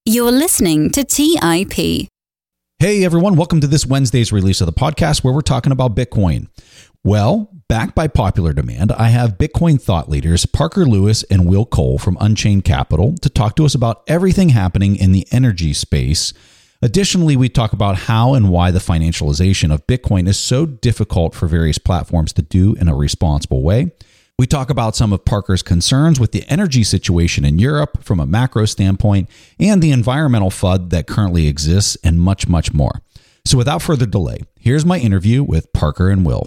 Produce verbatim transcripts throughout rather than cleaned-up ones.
You're listening to T I P. Hey everyone, welcome to this Wednesday's release of the podcast where we're talking about Bitcoin. Well, backed by popular demand, I have Bitcoin thought leaders Parker Lewis and Will Cole from Unchained Capital to talk to us about everything happening in the energy space. Additionally, we talk about how and why the financialization of Bitcoin is so difficult for various platforms to do in a responsible way. We talk about some of Parker's concerns with the energy situation in Europe from a macro standpoint and the environmental F U D that currently exists and much, much more. So without further delay, here's my interview with Parker and Will.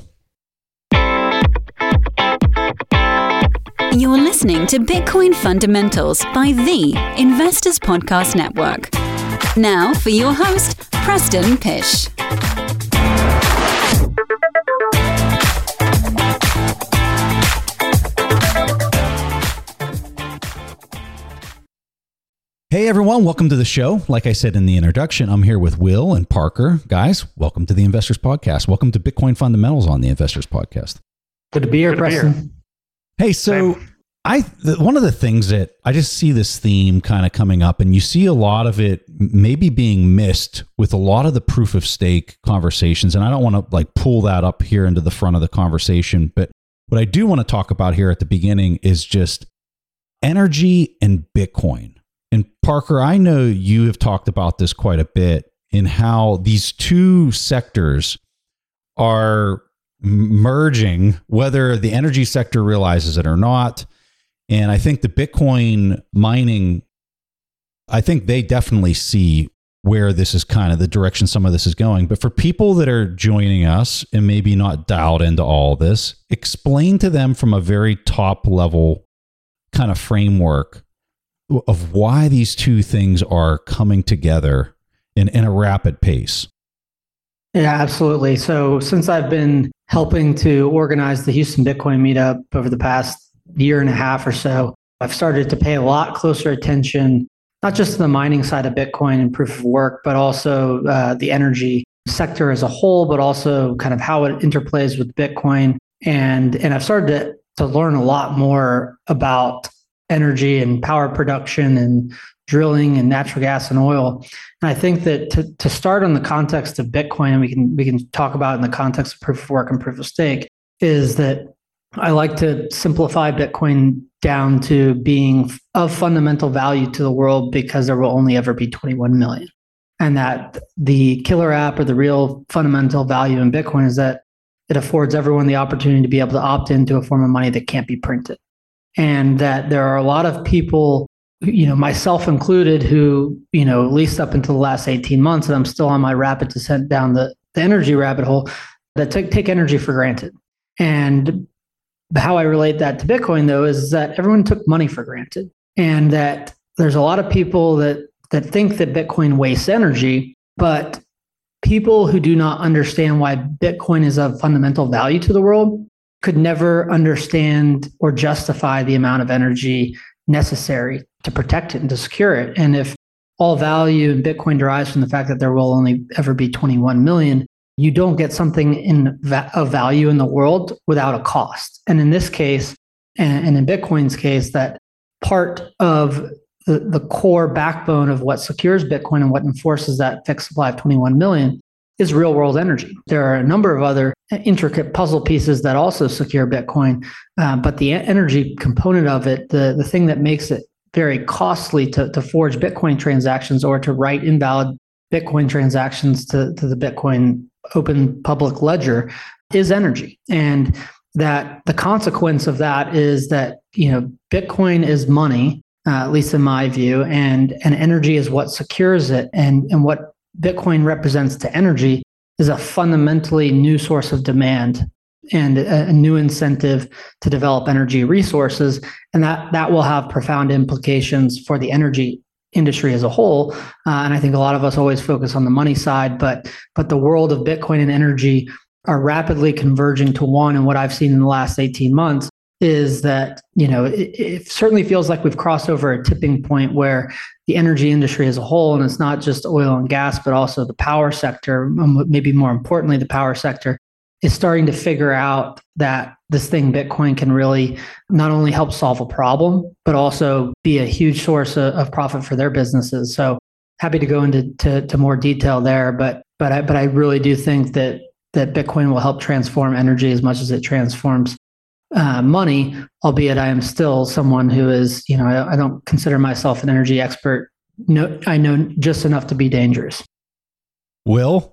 You're listening to Bitcoin Fundamentals by the Investors Podcast Network. Now for your host, Preston Pysh. Hey everyone, welcome to the show. Like I said in the introduction, I'm here with Will and Parker. Guys, welcome to the Investors Podcast. Welcome to Bitcoin Fundamentals on the Investors Podcast. Good to be here, Preston. Hey, so I the, one of the things that I just see this theme kind of coming up, and you see a lot of it maybe being missed with a lot of the proof of stake conversations. And I don't want to like pull that up here into the front of the conversation, but what I do want to talk about here at the beginning is just energy and Bitcoin. And Parker, I know you have talked about this quite a bit in how these two sectors are merging, whether the energy sector realizes it or not. And I think the Bitcoin mining, I think they definitely see where this is kind of the direction some of this is going. But for people that are joining us and maybe not dialed into all this, explain to them from a very top level kind of framework of why these two things are coming together in, in a rapid pace. Yeah, absolutely. So since I've been helping to organize the Houston Bitcoin meetup over the past year and a half or so, I've started to pay a lot closer attention, not just to the mining side of Bitcoin and proof of work, but also uh, the energy sector as a whole, but also kind of how it interplays with Bitcoin. And, and I've started to, to learn a lot more about energy and power production and drilling and natural gas and oil. And I think that to, to start on the context of Bitcoin, and we can we can talk about in the context of proof of work and proof of stake, is that I like to simplify Bitcoin down to being of fundamental value to the world because there will only ever be twenty-one million. And that the killer app or the real fundamental value in Bitcoin is that it affords everyone the opportunity to be able to opt into a form of money that can't be printed. And that there are a lot of people, you know, myself included, who, you know, at least up until the last eighteen months, and I'm still on my rapid descent down the, the energy rabbit hole, that take, take energy for granted. And how I relate that to Bitcoin, though, is that everyone took money for granted. And that there's a lot of people that, that think that Bitcoin wastes energy, but people who do not understand why Bitcoin is of fundamental value to the world could never understand or justify the amount of energy necessary to protect it and to secure it. And if all value in Bitcoin derives from the fact that there will only ever be twenty-one million, you don't get something in va- of value in the world without a cost. And in this case, and, and in Bitcoin's case, that part of the, the core backbone of what secures Bitcoin and what enforces that fixed supply of twenty-one million is real world energy. There are a number of other intricate puzzle pieces that also secure Bitcoin, uh, but the energy component of it, the, the thing that makes it very costly to, to forge Bitcoin transactions or to write invalid Bitcoin transactions to, to the Bitcoin open public ledger is energy. And that the consequence of that is that, you know, Bitcoin is money, uh, at least in my view, and, and energy is what secures it. And, and what Bitcoin represents to energy is a fundamentally new source of demand and a, a new incentive to develop energy resources. And that, that will have profound implications for the energy industry as a whole. Uh, and I think a lot of us always focus on the money side, but, but the world of Bitcoin and energy are rapidly converging to one. And what I've seen in the last eighteen months is that, you know, it, it certainly feels like we've crossed over a tipping point where the energy industry as a whole, and it's not just oil and gas, but also the power sector, maybe more importantly, the power sector, is starting to figure out that this thing, Bitcoin, can really not only help solve a problem, but also be a huge source of, of profit for their businesses. So happy to go into to, to more detail there, but but I, but I really do think that that Bitcoin will help transform energy as much as it transforms uh, money, albeit I am still someone who is, you know, I, I don't consider myself an energy expert. No, I know just enough to be dangerous. Will?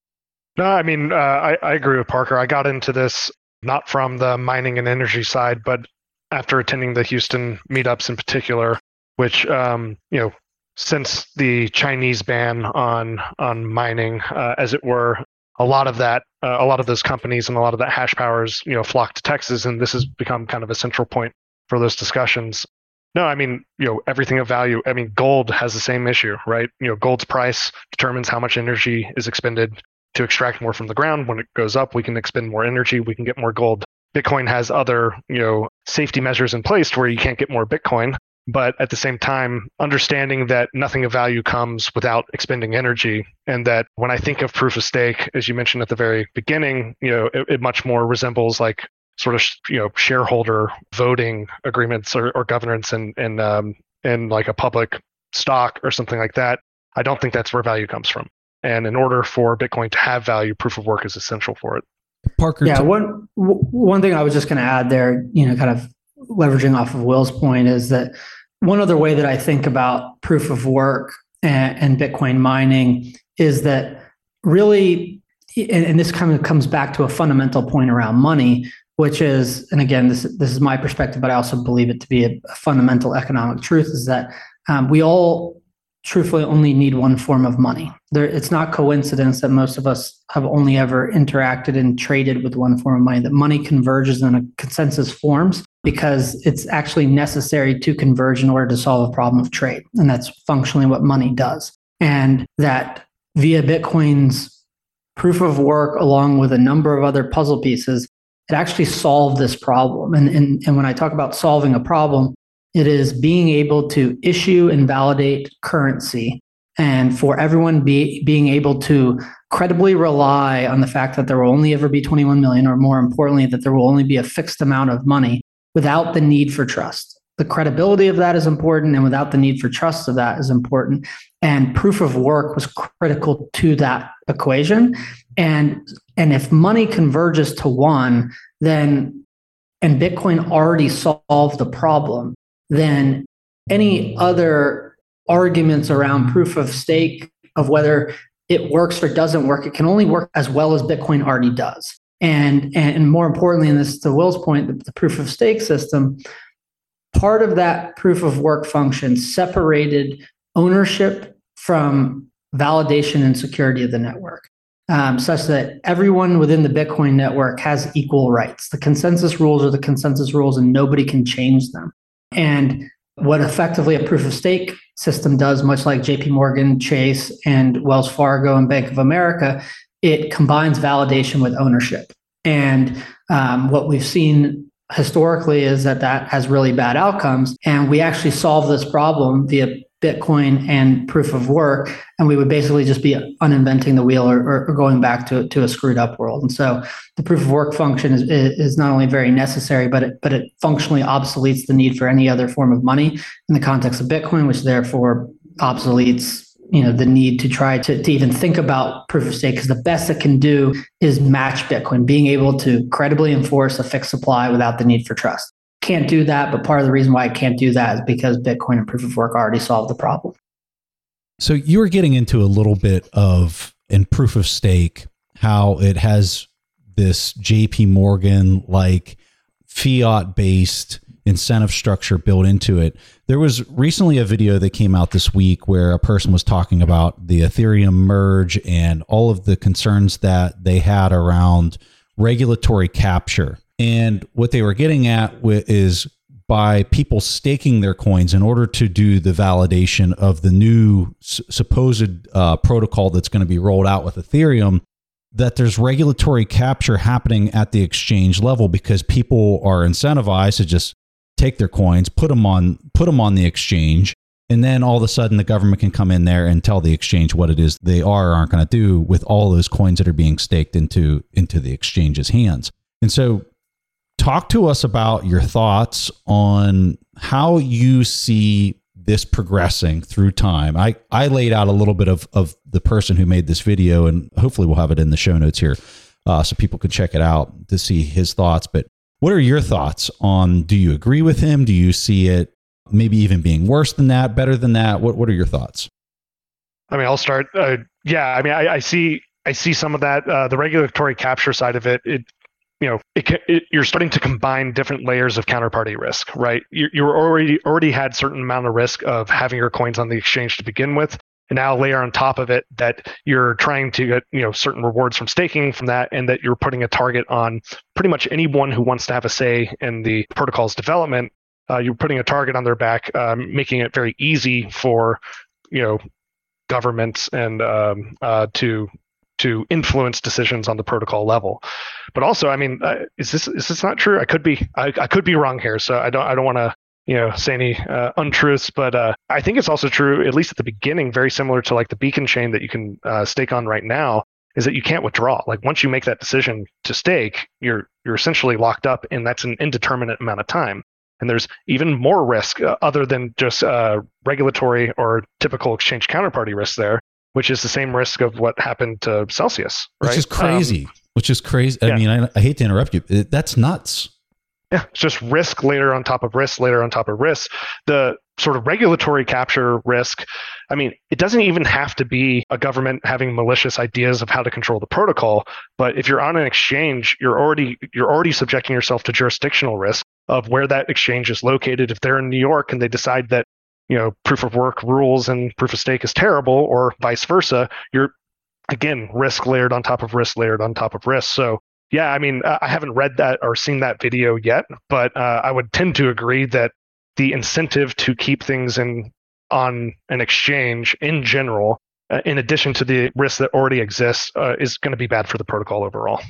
No, I mean, uh, I, I agree with Parker. I got into this not from the mining and energy side, but after attending the Houston meetups in particular, which, um, you know, since the Chinese ban on on mining, uh, as it were, a lot of that, uh, a lot of those companies and a lot of that hash powers, you know, flocked to Texas, and this has become kind of a central point for those discussions. No, I mean, you know, everything of value. I mean, gold has the same issue, right? You know, gold's price determines how much energy is expended to extract more from the ground. When it goes up, we can expend more energy, we can get more gold. Bitcoin has other, you know, safety measures in place where you can't get more Bitcoin. But at the same time, understanding that nothing of value comes without expending energy, and that when I think of proof of stake, as you mentioned at the very beginning, you know, it, it much more resembles like sort of, you know, shareholder voting agreements or, or governance and and um in like a public stock or something like that. I don't think that's where value comes from. And in order for Bitcoin to have value, proof of work is essential for it. Parker. Yeah, t- one one thing I was just going to add there, you know, kind of leveraging off of Will's point, is that one other way that I think about proof of work and, and Bitcoin mining is that really, and, and this kind of comes back to a fundamental point around money, which is, and again, this this is my perspective, but I also believe it to be a, a fundamental economic truth, is that um, we all truthfully only need one form of money. There, it's not coincidence that most of us have only ever interacted and traded with one form of money, that money converges in a consensus forms because it's actually necessary to converge in order to solve a problem of trade. And that's functionally what money does. And that via Bitcoin's proof of work, along with a number of other puzzle pieces, it actually solved this problem. And, and, and when I talk about solving a problem, it is being able to issue and validate currency, and for everyone be, being able to credibly rely on the fact that there will only ever be twenty-one million, or more importantly, that there will only be a fixed amount of money without the need for trust. The credibility of that is important, and without the need for trust of that is important. And proof of work was critical to that equation. And, and if money converges to one, then, and Bitcoin already solved the problem, then any other arguments around proof of stake, of whether it works or doesn't work, it can only work as well as Bitcoin already does. And, and more importantly, and this to Will's point, the, the proof of stake system, part of that proof of work function separated ownership from validation and security of the network, um, such that everyone within the Bitcoin network has equal rights. The consensus rules are the consensus rules, and nobody can change them. And what effectively a proof of stake system does, much like J P Morgan, Chase, and Wells Fargo and Bank of America, it combines validation with ownership. And um, what we've seen historically is that that has really bad outcomes. And we actually solve this problem via Bitcoin and proof of work, and we would basically just be uninventing the wheel, or, or going back to, to a screwed up world. And so the proof of work function is, is not only very necessary, but it, but it functionally obsoletes the need for any other form of money in the context of Bitcoin, which therefore obsoletes, you know, the need to try to, to even think about proof of stake, because the best it can do is match Bitcoin, being able to credibly enforce a fixed supply without the need for trust. Can't do that, but part of the reason why I can't do that is because Bitcoin and proof of work already solved the problem. So you were getting into a little bit of, in proof of stake, how it has this J P Morgan like fiat based incentive structure built into it. There was recently a video that came out this week where a person was talking about the Ethereum merge and all of the concerns that they had around regulatory capture. And what they were getting at is by people staking their coins in order to do the validation of the new s- supposed uh, protocol that's going to be rolled out with Ethereum, that there's regulatory capture happening at the exchange level because people are incentivized to just take their coins, put them on, put them on the exchange, and then all of a sudden the government can come in there and tell the exchange what it is they are or aren't going to do with all those coins that are being staked into, into the exchange's hands. And so talk to us about your thoughts on how you see this progressing through time? I, I laid out a little bit of, of the person who made this video, and hopefully we'll have it in the show notes here uh, so people can check it out to see his thoughts. But what are your thoughts on, do you agree with him? Do you see it maybe even being worse than that, better than that? What What are your thoughts? I mean, I'll start. Uh, yeah, I mean, I, I see I see some of that. Uh, the regulatory capture side of it, it you know, it, it, you're starting to combine different layers of counterparty risk, right? You you already already had certain amount of risk of having your coins on the exchange to begin with, and now layer on top of it that you're trying to get, you know, certain rewards from staking from that, and that you're putting a target on pretty much anyone who wants to have a say in the protocol's development. Uh, you're putting a target on their back, um, making it very easy for, you know, governments and um, uh, to to influence decisions on the protocol level. But also, I mean, uh, is this is this not true? I could be I, I could be wrong here, so I don't I don't want to you know say any uh, untruths. But uh, I think it's also true, at least at the beginning, very similar to like the Beacon chain that you can uh, stake on right now, is that you can't withdraw. Like once you make that decision to stake, you're you're essentially locked up, and that's an indeterminate amount of time. And there's even more risk uh, other than just uh, regulatory or typical exchange counterparty risk there, which is the same risk of what happened to Celsius, right? Which is crazy. Um, which is crazy. I yeah. mean, I, I hate to interrupt you. That's nuts. Yeah, it's just risk layer on top of risk, layer on top of risk. The sort of regulatory capture risk, I mean, it doesn't even have to be a government having malicious ideas of how to control the protocol. But if you're on an exchange, you're already you're already subjecting yourself to jurisdictional risk of where that exchange is located. If they're in New York and they decide that, you know, proof of work rules and proof of stake is terrible, or vice versa, you're, again, risk layered on top of risk layered on top of risk. So yeah, I mean, I haven't read that or seen that video yet, but uh, I would tend to agree that the incentive to keep things in on an exchange in general, uh, in addition to the risk that already exists, uh, is going to be bad for the protocol overall.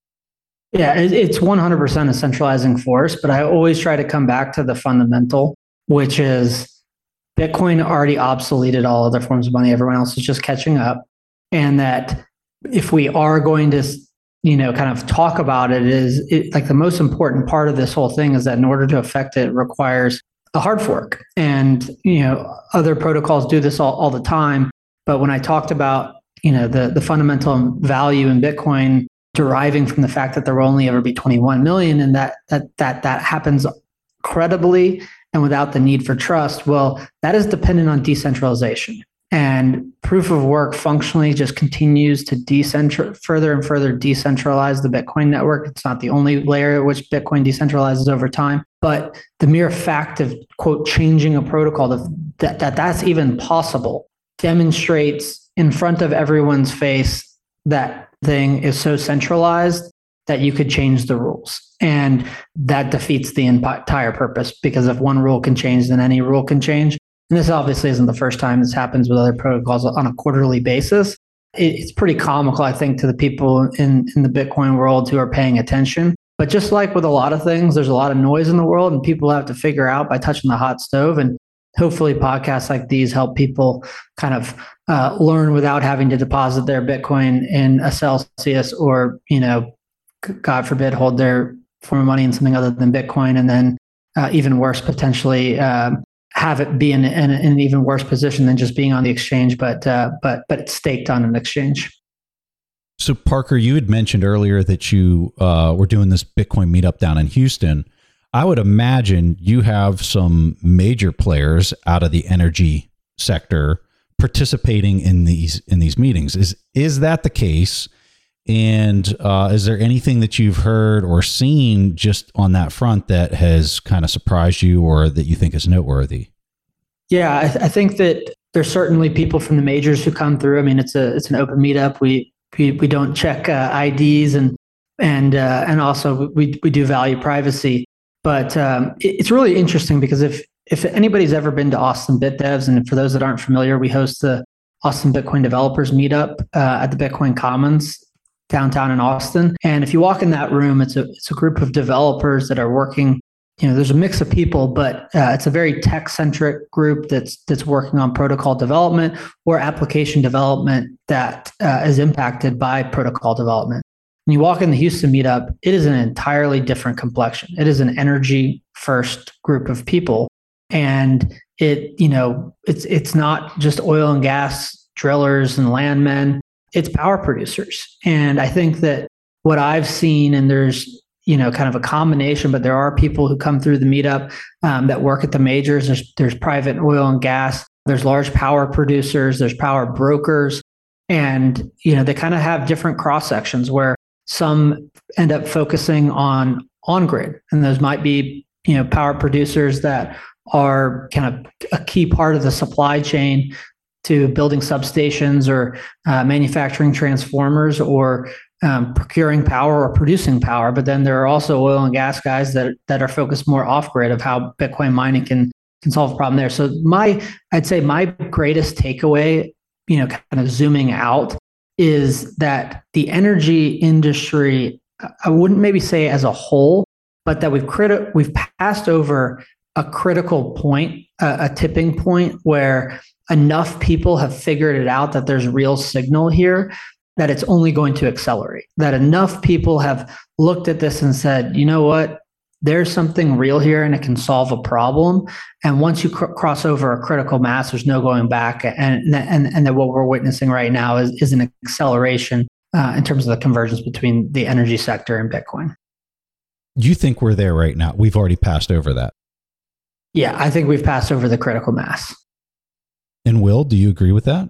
Yeah, it's one hundred percent a centralizing force, but I always try to come back to the fundamental, which is Bitcoin already obsoleted all other forms of money. Everyone else is just catching up. And that if we are going to, you know, kind of talk about it, is it, like the most important part of this whole thing is that in order to affect it, it requires a hard fork. And, you know, other protocols do this all, all the time. But when I talked about, you know, the, the fundamental value in Bitcoin deriving from the fact that there will only ever be twenty-one million, and that that that that happens credibly and without the need for trust, well, that is dependent on decentralization. And proof of work functionally just continues to decentral further and further decentralize the Bitcoin network. It's not the only layer at which Bitcoin decentralizes over time, but the mere fact of, quote, changing a protocol, that, that that's even possible, demonstrates in front of everyone's face that thing is so centralized that you could change the rules. And that defeats the entire purpose, because if one rule can change, then any rule can change. And this obviously isn't the first time this happens with other protocols on a quarterly basis. It's pretty comical, I think, to the people in, in the Bitcoin world who are paying attention. But just like with a lot of things, there's a lot of noise in the world, and people have to figure out by touching the hot stove. And hopefully podcasts like these help people kind of uh, learn without having to deposit their Bitcoin in a Celsius, or, you know, God forbid, hold their form of money in something other than Bitcoin. And then uh, even worse, potentially um, have it be in, in, in an even worse position than just being on the exchange, but uh, but but it's staked on an exchange. So Parker, you had mentioned earlier that you uh, were doing this Bitcoin meetup down in Houston. I would imagine you have some major players out of the energy sector participating in these in these meetings. Is is that the case? And uh, is there anything that you've heard or seen just on that front that has kind of surprised you, or that you think is noteworthy? Yeah, I, th- I think that there's certainly people from the majors who come through. I mean, it's a it's an open meetup. We we, we don't check uh, I Ds, and and uh, and also we we do value privacy. But um, it, it's really interesting, because if if anybody's ever been to Austin BitDevs, and for those that aren't familiar, we host the Austin Bitcoin Developers Meetup uh, at the Bitcoin Commons downtown in Austin. And if you walk in that room, it's a it's a group of developers that are working. You know, there's a mix of people, but uh, it's a very tech-centric group that's that's working on protocol development or application development that uh, is impacted by protocol development. When you walk in the Houston meetup, it is an entirely different complexion. It is an energy-first group of people, and It, you know, it's it's not just oil and gas drillers and landmen, it's power producers. And I think that what I've seen, and there's, you know, kind of a combination, but there are people who come through the meetup um, that work at the majors. There's, there's private oil and gas, there's large power producers, there's power brokers. And, you know, they kind of have different cross sections where some end up focusing on on-grid. And those might be, you know, power producers that are kind of a key part of the supply chain to building substations or uh, manufacturing transformers or um, procuring power or producing power. But then there are also oil and gas guys that that are focused more off-grid of how Bitcoin mining can can solve a problem there. So my, I'd say my greatest takeaway, you know, kind of zooming out, is that the energy industry, I wouldn't maybe say as a whole, but that we've criti- we've passed over a critical point, a, a tipping point where enough people have figured it out that there's real signal here, that it's only going to accelerate. That enough people have looked at this and said, you know what, there's something real here and it can solve a problem. And once you cr- cross over a critical mass, there's no going back. And and and that what we're witnessing right now is, is an acceleration uh, in terms of the convergence between the energy sector and Bitcoin. You think we're there right now? We've already passed over that. Yeah, I think we've passed over the critical mass. And Will, do you agree with that?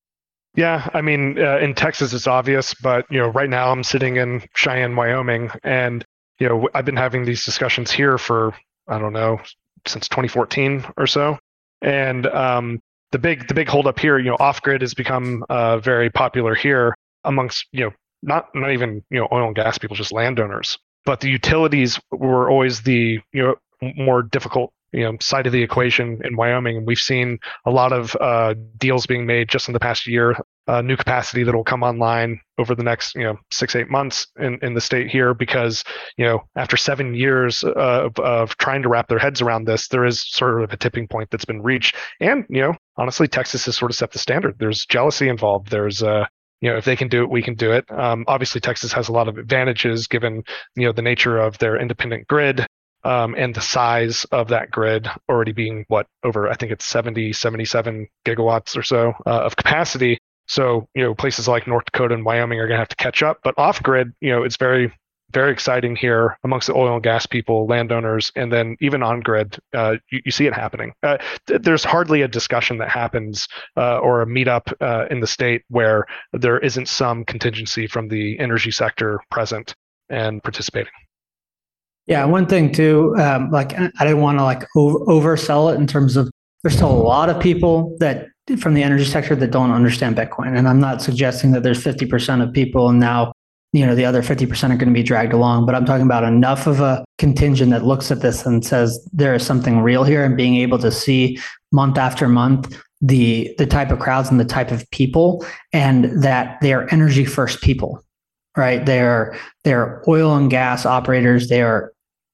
Yeah, I mean, uh, in Texas, it's obvious, but, you know, right now I'm sitting in Cheyenne, Wyoming, and, you know, I've been having these discussions here for, I don't know, since twenty fourteen or so. And um, the big, the big holdup here, you know, off-grid has become uh, very popular here amongst, you know, not, not even, you know, oil and gas people, just landowners. But the utilities were always the, you know, more difficult, you know, side of the equation in Wyoming. And we've seen a lot of uh, deals being made just in the past year, uh, new capacity that will come online over the next, you know, six, eight months in, in the state here, because, you know, after seven years of, of trying to wrap their heads around this, there is sort of a tipping point that's been reached. And, you know, honestly, Texas has sort of set the standard. There's jealousy involved. There's, uh, you know, if they can do it, we can do it. Um, obviously, Texas has a lot of advantages given, you know, the nature of their independent grid. Um, and the size of that grid already being what, over, I think it's seventy, seventy-seven gigawatts or so uh, of capacity. So, you know, places like North Dakota and Wyoming are going to have to catch up. But off grid, you know, it's very, very exciting here amongst the oil and gas people, landowners, and then even on grid, uh, you, you see it happening. Uh, th- there's hardly a discussion that happens uh, or a meetup uh, in the state where there isn't some contingency from the energy sector present and participating. Yeah, one thing too, um, like I didn't want to like over, oversell it in terms of there's still a lot of people that from the energy sector that don't understand Bitcoin, and I'm not suggesting that there's fifty percent of people and now, you know, the other fifty percent are going to be dragged along. But I'm talking about enough of a contingent that looks at this and says there is something real here, and being able to see month after month the the type of crowds and the type of people, and that they are energy first people, right? They're they're oil and gas operators. They are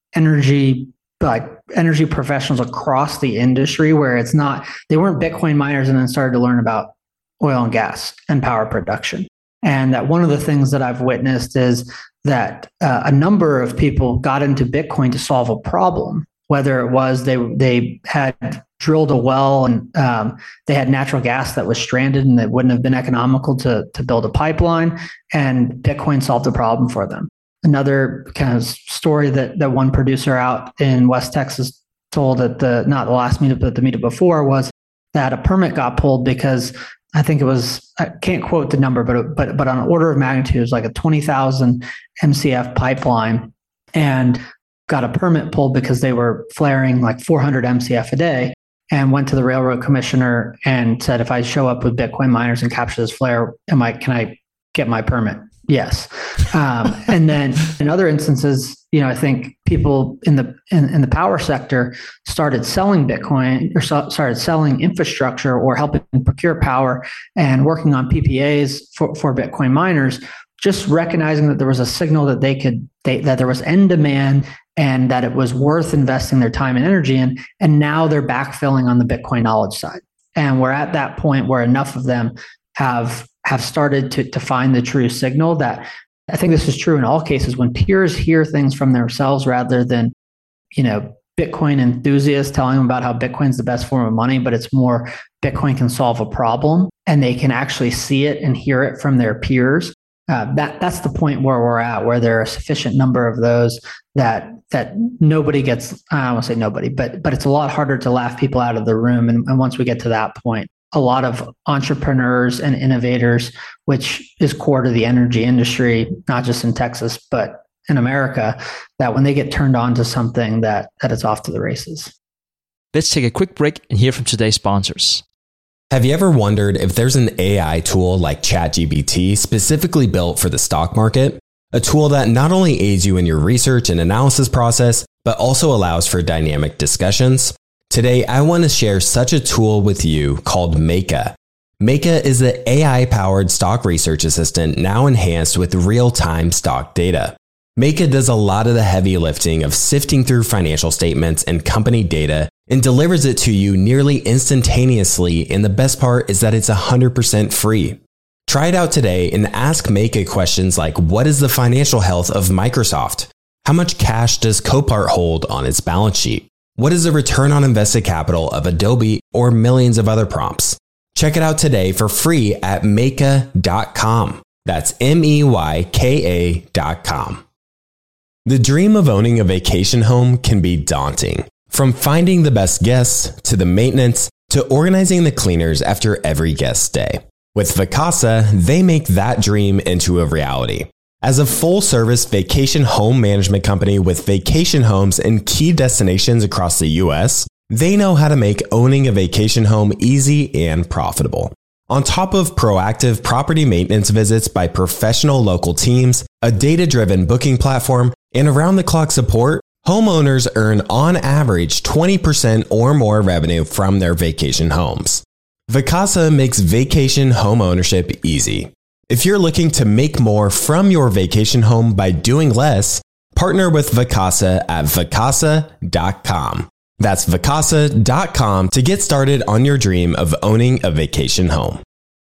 energy like energy professionals across the industry, where it's not, they weren't Bitcoin miners and then started to learn about oil and gas and power production. And that one of the things that I've witnessed is that uh, a number of people got into Bitcoin to solve a problem, whether it was they they had drilled a well and um, they had natural gas that was stranded and it wouldn't have been economical to to build a pipeline, and Bitcoin solved the problem for them. Another kind of story that that one producer out in West Texas told at the, not the last meetup, but the meetup before, was that a permit got pulled because I think it was, I can't quote the number, but but but on an order of magnitude, it was like a twenty thousand M C F pipeline, and got a permit pulled because they were flaring like four hundred M C F a day, and went to the railroad commissioner and said, if I show up with Bitcoin miners and capture this flare, am I, can I get my permit? Yes. Um, and then in other instances, you know, I think people in the in, in the power sector started selling Bitcoin or so, started selling infrastructure or helping procure power and working on P P As for, for Bitcoin miners, just recognizing that there was a signal that they could, they, that there was end demand and that it was worth investing their time and energy in. And now they're backfilling on the Bitcoin knowledge side. And we're at that point where enough of them have have started to, to find the true signal. That I think this is true in all cases when peers hear things from themselves rather than, you know, Bitcoin enthusiasts telling them about how Bitcoin's the best form of money, but it's more Bitcoin can solve a problem and they can actually see it and hear it from their peers. Uh, that that's the point where we're at, where there are a sufficient number of those that that nobody gets. I won't say nobody, but but it's a lot harder to laugh people out of the room. And, and once we get to that point, a lot of entrepreneurs and innovators, which is core to the energy industry, not just in Texas but in America, that when they get turned on to something, that that it's off to the races. Let's take a quick break and hear from today's sponsors. Have you ever wondered if there's an A I tool like ChatGPT specifically built for the stock market? A tool that not only aids you in your research and analysis process, but also allows for dynamic discussions? Today, I want to share such a tool with you called Meyka. Meyka is the A I-powered stock research assistant now enhanced with real-time stock data. Meyka does a lot of the heavy lifting of sifting through financial statements and company data and delivers it to you nearly instantaneously, and the best part is that it's one hundred percent free. Try it out today and ask Meyka questions like, what is the financial health of Microsoft? How much cash does Copart hold on its balance sheet? What is the return on invested capital of Adobe, or millions of other prompts? Check it out today for free at meyka dot com. That's M E Y K A dot com. The dream of owning a vacation home can be daunting. From finding the best guests, to the maintenance, to organizing the cleaners after every guest stay. With Vacasa, they make that dream into a reality. As a full-service vacation home management company with vacation homes in key destinations across the U S, they know how to make owning a vacation home easy and profitable. On top of proactive property maintenance visits by professional local teams, a data-driven booking platform, and around-the-clock support, homeowners earn on average twenty percent or more revenue from their vacation homes. Vacasa makes vacation home ownership easy. If you're looking to make more from your vacation home by doing less, partner with Vacasa at vacasa dot com. That's vacasa dot com to get started on your dream of owning a vacation home.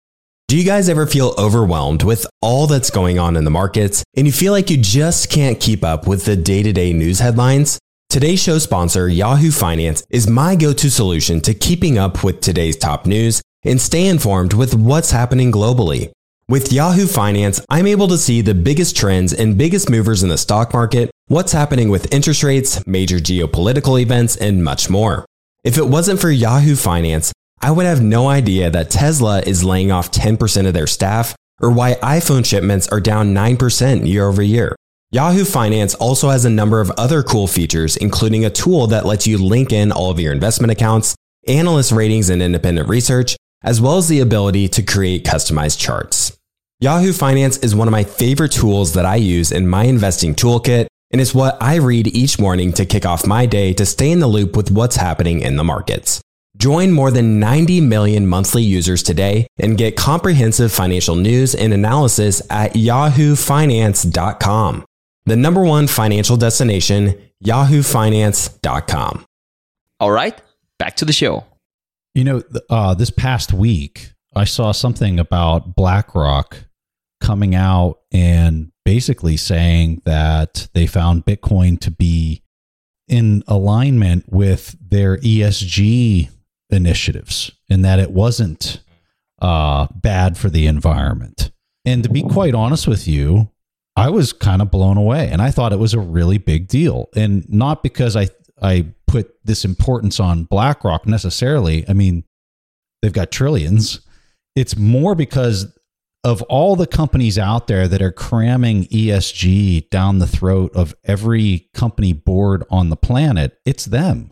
Do you guys ever feel overwhelmed with all that's going on in the markets and you feel like you just can't keep up with the day-to-day news headlines? Today's show sponsor, Yahoo Finance, is my go-to solution to keeping up with today's top news and stay informed with what's happening globally. With Yahoo Finance, I'm able to see the biggest trends and biggest movers in the stock market, what's happening with interest rates, major geopolitical events, and much more. If it wasn't for Yahoo Finance, I would have no idea that Tesla is laying off ten percent of their staff, or why iPhone shipments are down nine percent year over year. Yahoo Finance also has a number of other cool features, including a tool that lets you link in all of your investment accounts, analyst ratings and independent research, as well as the ability to create customized charts. Yahoo Finance is one of my favorite tools that I use in my investing toolkit, and it's what I read each morning to kick off my day to stay in the loop with what's happening in the markets. Join more than ninety million monthly users today and get comprehensive financial news and analysis at yahoo finance dot com. The number one financial destination, yahoo finance dot com. All right, back to the show. You know, uh, this past week, I saw something about BlackRock coming out and basically saying that they found Bitcoin to be in alignment with their E S G initiatives and that it wasn't uh, bad for the environment. And to be quite honest with you, I was kind of blown away and I thought it was a really big deal. And not because I, I put this importance on BlackRock necessarily. I mean, they've got trillions. It's more because of all the companies out there that are cramming E S G down the throat of every company board on the planet, it's them.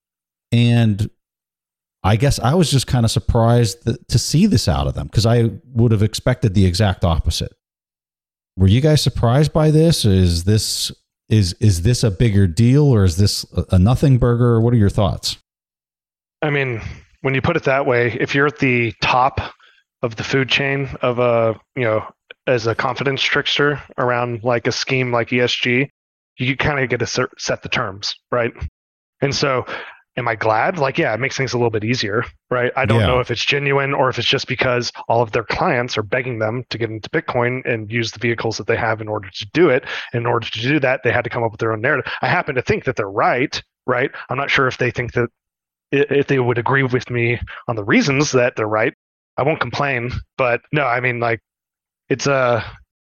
And I guess I was just kind of surprised that, to see this out of them, because I would have expected the exact opposite. Were you guys surprised by this? Is this is is this a bigger deal, or is this a nothing burger? What are your thoughts? I mean, when you put it that way, if you're at the top of the food chain of a, you know, as a confidence trickster around like a scheme like E S G, you kind of get to set the terms, right? And so, am I glad? Like, yeah, it makes things a little bit easier, right? I don't yeah. know if it's genuine or if it's just because all of their clients are begging them to get into Bitcoin and use the vehicles that they have in order to do it. In order to do that, they had to come up with their own narrative. I happen to think that they're right, right? I'm not sure if they think that if they would agree with me on the reasons that they're right. I won't complain, but no, I mean, like, it's a,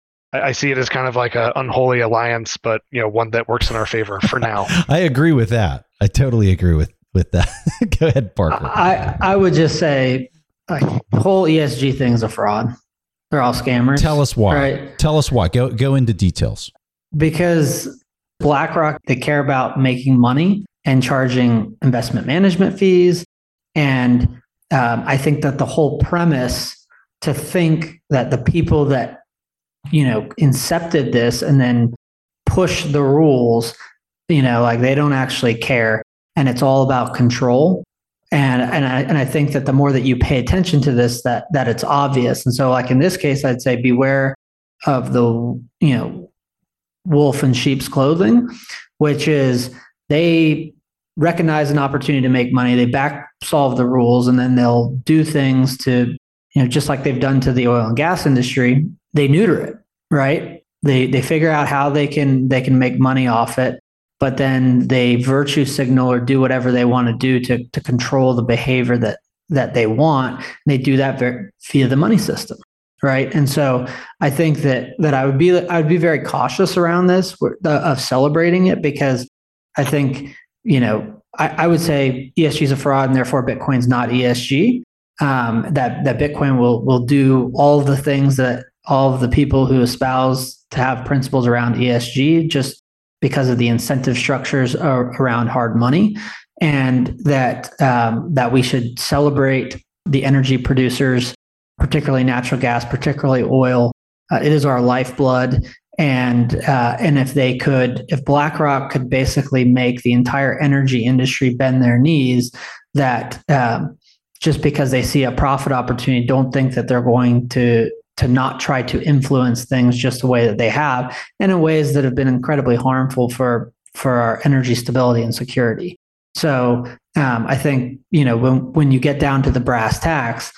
I see it as kind of like an unholy alliance, but, you know, one that works in our favor for now. I agree with that. I totally agree with, with that. Go ahead, Parker. I, I would just say like, the whole E S G thing is a fraud. They're all scammers. Tell us why. Right? Tell us why. Go, go into details. Because BlackRock, they care about making money and charging investment management fees. And um, I think that the whole premise to think that the people that, you know, incepted this and then push the rules, you know, like they don't actually care. And it's all about control. And and I and I think that the more that you pay attention to this, that that it's obvious. And so, like in this case, I'd say beware of the, you know, wolf in sheep's clothing, which is they recognize an opportunity to make money, they back solve the rules, and then they'll do things to, you know, just like they've done to the oil and gas industry, they neuter it, right? They they figure out how they can they can make money off it. But then they virtue signal or do whatever they want to do to, to control the behavior that, that they want. And they do that via the money system, right? And so I think that that I would be I would be very cautious around this of celebrating it, because I think, you know, I, I would say E S G is a fraud and therefore Bitcoin's not E S G. Um, that that Bitcoin will will do all of the things that all of the people who espouse to have principles around E S G just because of the incentive structures around hard money, and that um, that we should celebrate the energy producers, particularly natural gas, particularly oil. Uh, it is our lifeblood, and uh, and if they could, if BlackRock could basically make the entire energy industry bend their knees, that um, just because they see a profit opportunity, don't think that they're going to. to not try to influence things just the way that they have, and in ways that have been incredibly harmful for, for our energy stability and security. So um, I think, you know, when, when you get down to the brass tacks,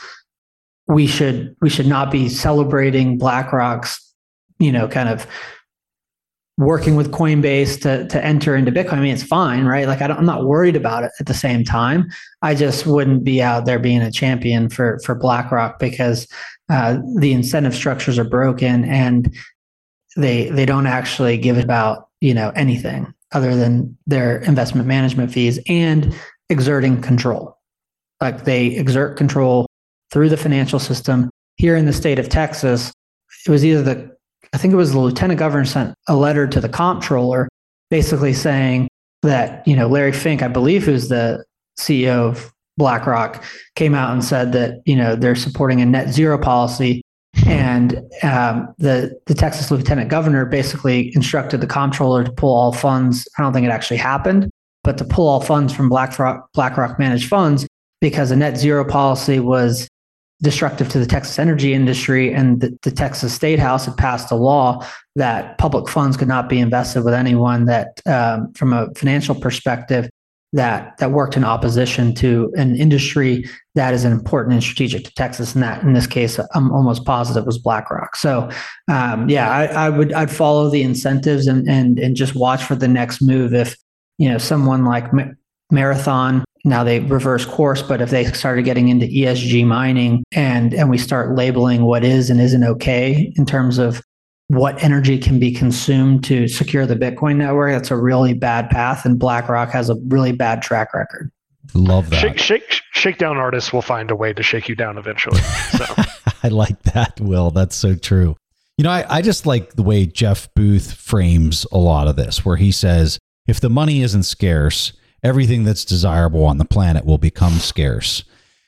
we should, we should not be celebrating BlackRock's, you know, kind of working with Coinbase to, to enter into Bitcoin. I mean, it's fine, right? Like I don't, I'm not worried about it at the same time. I just wouldn't be out there being a champion for, for BlackRock, because Uh, the incentive structures are broken, and they they don't actually give about, you know, anything other than their investment management fees and exerting control. Like they exert control through the financial system. Here in the state of Texas, it was either the I think it was the lieutenant governor sent a letter to the comptroller, basically saying that, you know, Larry Fink, I believe, who's the C E O of BlackRock, came out and said that, you know, they're supporting a net zero policy, and um, the the Texas lieutenant governor basically instructed the comptroller to pull all funds. I don't think it actually happened, but to pull all funds from BlackRock BlackRock managed funds, because a net zero policy was destructive to the Texas energy industry, and the, the Texas State House had passed a law that public funds could not be invested with anyone that, um, from a financial perspective, that that worked in opposition to an industry that is important and strategic to Texas, and that in this case I'm almost positive was BlackRock. So um, yeah, I, I would I'd follow the incentives and and and just watch for the next move. If, you know, someone like Marathon, now they reverse course, but if they started getting into E S G mining and and we start labeling what is and isn't okay in terms of what energy can be consumed to secure the Bitcoin network, that's a really bad path, and BlackRock has a really bad track record. Love that. Shake, shake, shakedown artists will find a way to shake you down eventually. So. I like that, Will. That's so true. You know, I, I just like the way Jeff Booth frames a lot of this, where he says, if the money isn't scarce, everything that's desirable on the planet will become scarce.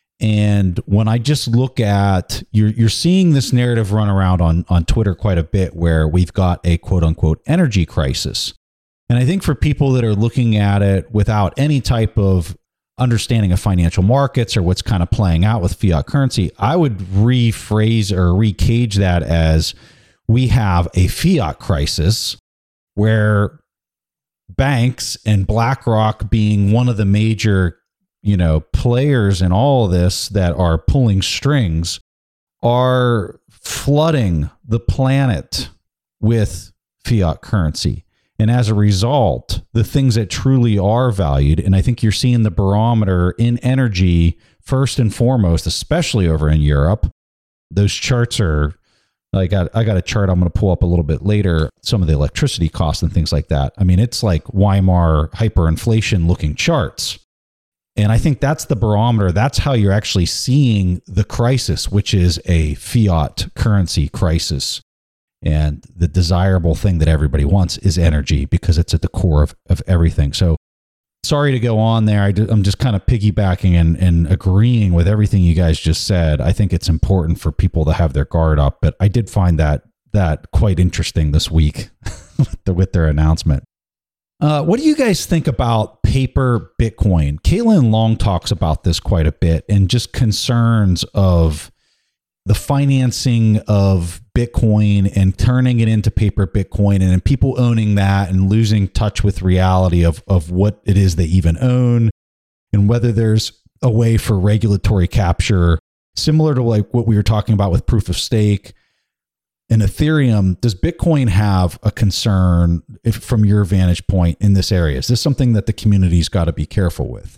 And when I just look at, you're you're seeing this narrative run around on, on Twitter quite a bit, where we've got a quote unquote energy crisis. And I think for people that are looking at it without any type of understanding of financial markets or what's kind of playing out with fiat currency, I would rephrase or recage that as, we have a fiat crisis where banks, and BlackRock being one of the major, you know, players in all of this that are pulling strings, are flooding the planet with fiat currency. And as a result, the things that truly are valued, and I think you're seeing the barometer in energy first and foremost, especially over in Europe. Those charts are, I got, I got a chart I'm going to pull up a little bit later, some of the electricity costs and things like that. I mean, it's like Weimar hyperinflation looking charts. And I think that's the barometer. That's how you're actually seeing the crisis, which is a fiat currency crisis. And the desirable thing that everybody wants is energy because it's at the core of, of everything. So sorry to go on there. I am just kind of piggybacking and, and agreeing with everything you guys just said. I think it's important for people to have their guard up, but I did find that that quite interesting this week with, the, with their announcement. Uh, what do you guys think about paper Bitcoin? Caitlin Long talks about this quite a bit and just concerns of the financing of Bitcoin and turning it into paper Bitcoin and then people owning that and losing touch with reality of, of what it is they even own and whether there's a way for regulatory capture similar to like what we were talking about with proof of stake and Ethereum. Does Bitcoin have a concern if, from your vantage point in this area? Is this something that the community's got to be careful with?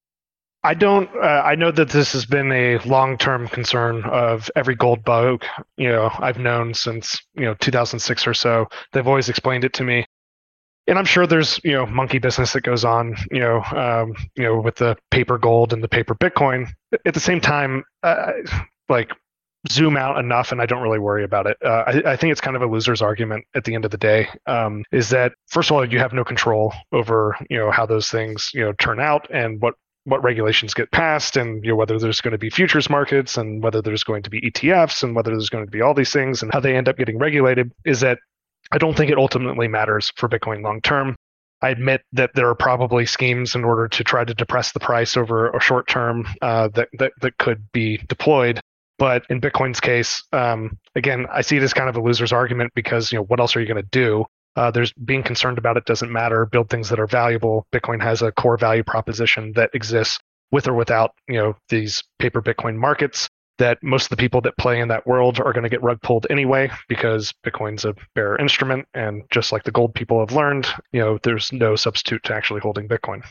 I don't, uh, I know that this has been a long-term concern of every gold bug, you know, I've known since, you know, two thousand six or so. They've always explained it to me. And I'm sure there's, you know, monkey business that goes on, you know, um, you know, with the paper gold and the paper Bitcoin. At the same time, uh, like zoom out enough and I don't really worry about it. Uh, I, I think it's kind of a loser's argument at the end of the day, um, is that, first of all, you have no control over, you know, how those things, you know, turn out and what what regulations get passed and, you know, whether there's going to be futures markets and whether there's going to be E T Fs and whether there's going to be all these things and how they end up getting regulated, is that I don't think it ultimately matters for Bitcoin long term. I admit that there are probably schemes in order to try to depress the price over a short term uh, that, that that could be deployed. But in Bitcoin's case, um, again, I see it as kind of a loser's argument because, you know, what else are you going to do? Uh, there's being concerned about it doesn't matter. Build things that are valuable. Bitcoin has a core value proposition that exists with or without, you know, these paper Bitcoin markets that most of the people that play in that world are going to get rug pulled anyway because Bitcoin's a bearer instrument. And just like the gold people have learned, you know, there's no substitute to actually holding Bitcoin.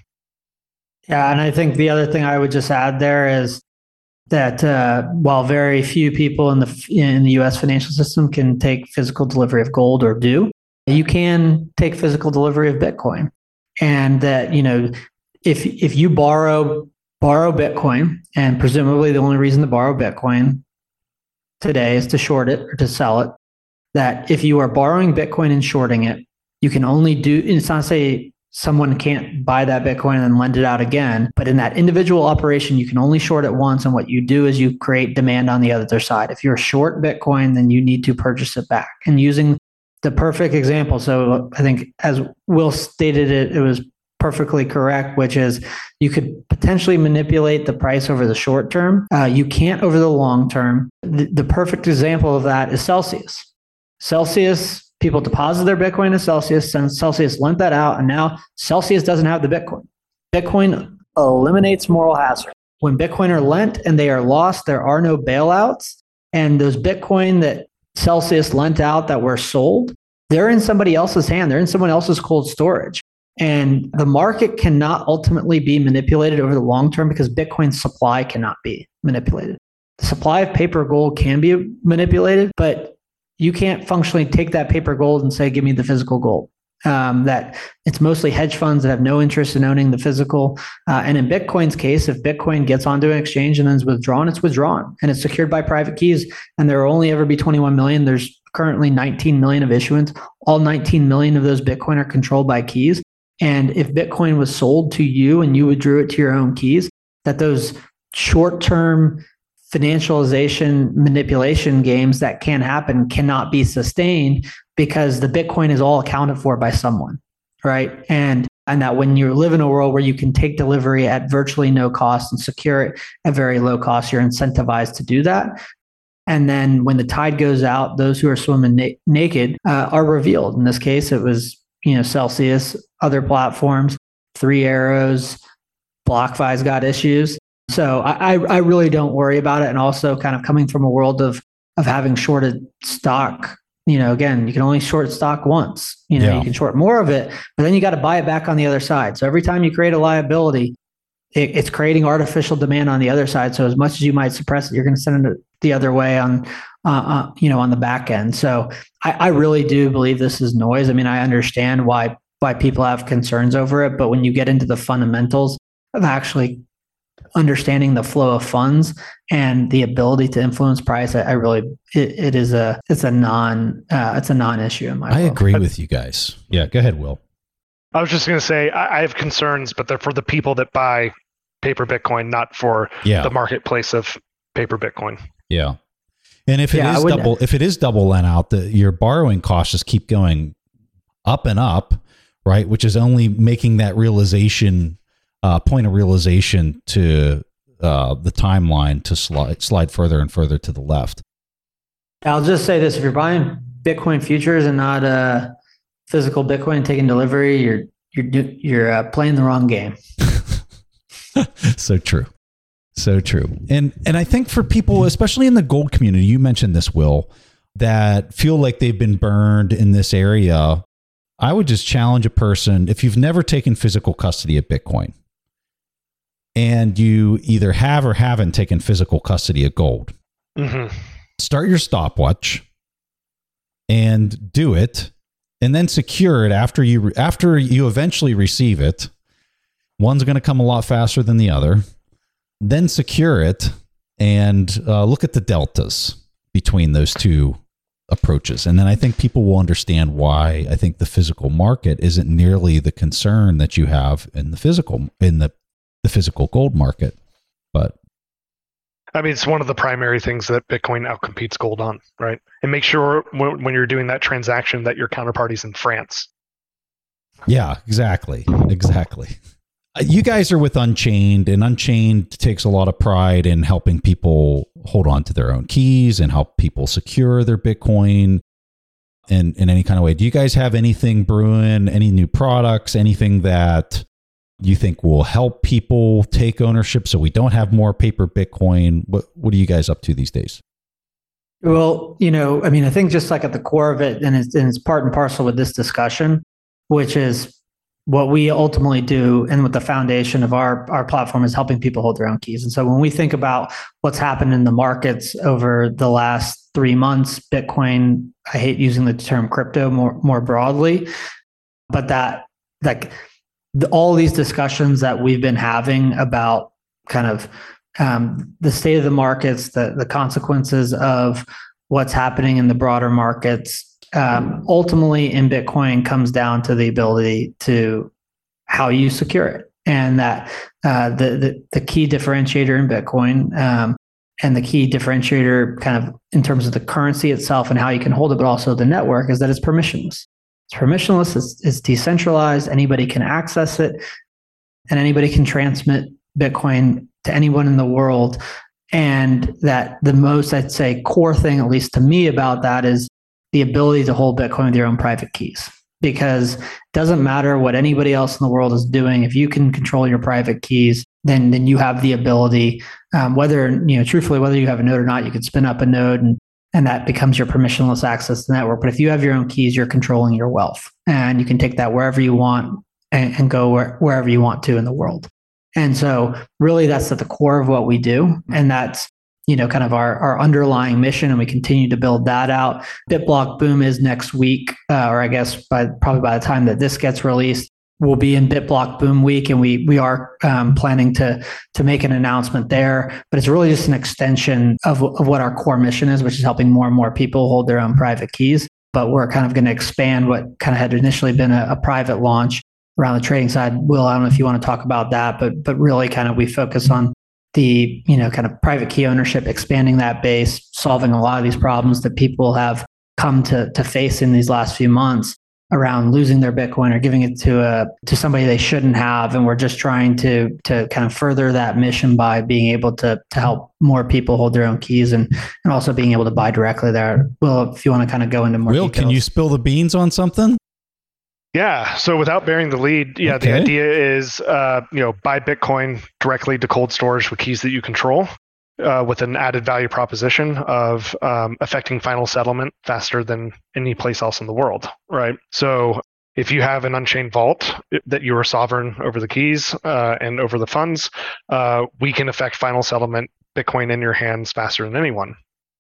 Yeah, and I think the other thing I would just add there is that uh, while very few people in the in the U S financial system can take physical delivery of gold or do, you can take physical delivery of Bitcoin. And that, you know, if if you borrow borrow Bitcoin, and presumably the only reason to borrow Bitcoin today is to short it or to sell it, that if you are borrowing Bitcoin and shorting it, you can only do, it's not to say someone can't buy that Bitcoin and then lend it out again, but in that individual operation, you can only short it once. And what you do is you create demand on the other side. If you're short Bitcoin, then you need to purchase it back. And using the perfect example, so I think as Will stated it, it was perfectly correct, which is you could potentially manipulate the price over the short term. Uh, you can't over the long term. The, the perfect example of that is Celsius. Celsius, people deposit their Bitcoin in Celsius, and Celsius lent that out, and now Celsius doesn't have the Bitcoin. Bitcoin eliminates moral hazard. When Bitcoin are lent and they are lost, there are no bailouts, and those Bitcoin that Celsius lent out that were sold, they're in somebody else's hand. They're in someone else's cold storage. And the market cannot ultimately be manipulated over the long term because Bitcoin's supply cannot be manipulated. The supply of paper gold can be manipulated, but you can't functionally take that paper gold and say, give me the physical gold. Um, that it's mostly hedge funds that have no interest in owning the physical. Uh, and in Bitcoin's case, if Bitcoin gets onto an exchange and then is withdrawn, it's withdrawn and it's secured by private keys. And there will only ever be twenty-one million. There's currently nineteen million of issuance. All nineteen million of those Bitcoin are controlled by keys. And if Bitcoin was sold to you and you withdrew it to your own keys, that those short-term financialization manipulation games that can happen cannot be sustained because the Bitcoin is all accounted for by someone, right? And and that when you live in a world where you can take delivery at virtually no cost and secure it at very low cost, you're incentivized to do that. And then when the tide goes out, those who are swimming na- naked uh, are revealed. In this case, it was, you know, Celsius, other platforms, Three Arrows, BlockFi's got issues. So I, I really don't worry about it. And also kind of coming from a world of of having shorted stock, you know, again, you can only short stock once. You know, Yeah. you can short more of it, but then you got to buy it back on the other side. So every time you create a liability, it, it's creating artificial demand on the other side. So as much as you might suppress it, you're going to send it the other way on, uh, uh, you know, on the back end. So I, I really do believe this is noise. I mean, I understand why why people have concerns over it, but when you get into the fundamentals of actually understanding the flow of funds and the ability to influence price, I, I really it, it is a it's a non uh, it's a non-issue in my I book. agree with you guys. Yeah, go ahead, Will. I was just going to say, I, I have concerns, but they're for the people that buy paper Bitcoin, not for Yeah. the marketplace of paper Bitcoin. Yeah. And if it Yeah, I is would- double, if it is double lent out, the, your borrowing costs just keep going up and up, right? Which is only making that realization, uh, point of realization to uh, the timeline to slide slide further and further to the left. I'll just say this: if you're buying Bitcoin futures and not uh, physical Bitcoin taking delivery, you're you're do- you're uh, playing the wrong game. So true. So true. And and I think for people, especially in the gold community, you mentioned this, Will, that feel like they've been burned in this area, I would just challenge a person, if you've never taken physical custody of Bitcoin and you either have or haven't taken physical custody of gold, Mm-hmm. start your stopwatch and do it, and then secure it after you after you eventually receive it. One's going to come a lot faster than the other. Then secure it and uh, look at the deltas between those two approaches. And then I think people will understand why I think the physical market isn't nearly the concern that you have in the physical in the, the physical gold market. But I mean, it's one of the primary things that Bitcoin outcompetes gold on, right? And make sure when, when you're doing that transaction that your counterparty's in France. yeah, exactly. Exactly. Uh, You guys are with Unchained, and Unchained takes a lot of pride in helping people hold on to their own keys and help people secure their Bitcoin in, in any kind of way. Do you guys have anything brewing, any new products, anything that you think will help people take ownership so we don't have more paper Bitcoin? What, what are you guys up to these days? Well, you know, I mean, I think just like at the core of it, and it's, and it's part and parcel with this discussion, which is what we ultimately do, and what the foundation of our, our platform is helping people hold their own keys. And so when we think about what's happened in the markets over the last three months, Bitcoin, I hate using the term crypto more, more broadly, but that like the, all these discussions that we've been having about kind of um, the state of the markets, the, the consequences of what's happening in the broader markets, Um, ultimately in Bitcoin comes down to the ability to how you secure it. And that uh, the, the the key differentiator in Bitcoin um, and the key differentiator kind of in terms of the currency itself and how you can hold it, but also the network, is that it's permissionless. It's permissionless, it's, it's decentralized, anybody can access it, and anybody can transmit Bitcoin to anyone in the world. And that the most, I'd say, core thing, at least to me, about that is the ability to hold Bitcoin with your own private keys, because it doesn't matter what anybody else in the world is doing. If you can control your private keys, then then you have the ability, um, whether, you know, truthfully, whether you have a node or not, you could spin up a node and, and that becomes your permissionless access to the network. But if you have your own keys, you're controlling your wealth, and you can take that wherever you want and, and go where, wherever you want to in the world. And so really that's at the core of what we do. And that's, you know, kind of our, our underlying mission, and we continue to build that out. BitBlock Boom is next week, uh, or I guess by probably by the time that this gets released, we'll be in BitBlock Boom week, and we we are um, planning to to make an announcement there. But it's really just an extension of of what our core mission is, which is helping more and more people hold their own private keys. But we're kind of going to expand what kind of had initially been a, a private launch around the trading side. Will, I don't know if you want to talk about that, but but really kind of we focus on the, you know, kind of private key ownership, expanding that base, solving a lot of these problems that people have come to to face in these last few months around losing their Bitcoin or giving it to a to somebody they shouldn't have. And we're just trying to to kind of further that mission by being able to to help more people hold their own keys, and and also being able to buy directly there. Will, if you want to kind of go into more Will, details. can you spill the beans on something? Yeah. So without bearing the lead, yeah, Okay. the idea is, uh, you know, buy Bitcoin directly to cold storage with keys that you control. uh, with an added value proposition of um, affecting final settlement faster than any place else in the world, right? So if you have an Unchained vault that you are sovereign over the keys uh, and over the funds, uh, we can affect final settlement Bitcoin in your hands faster than anyone.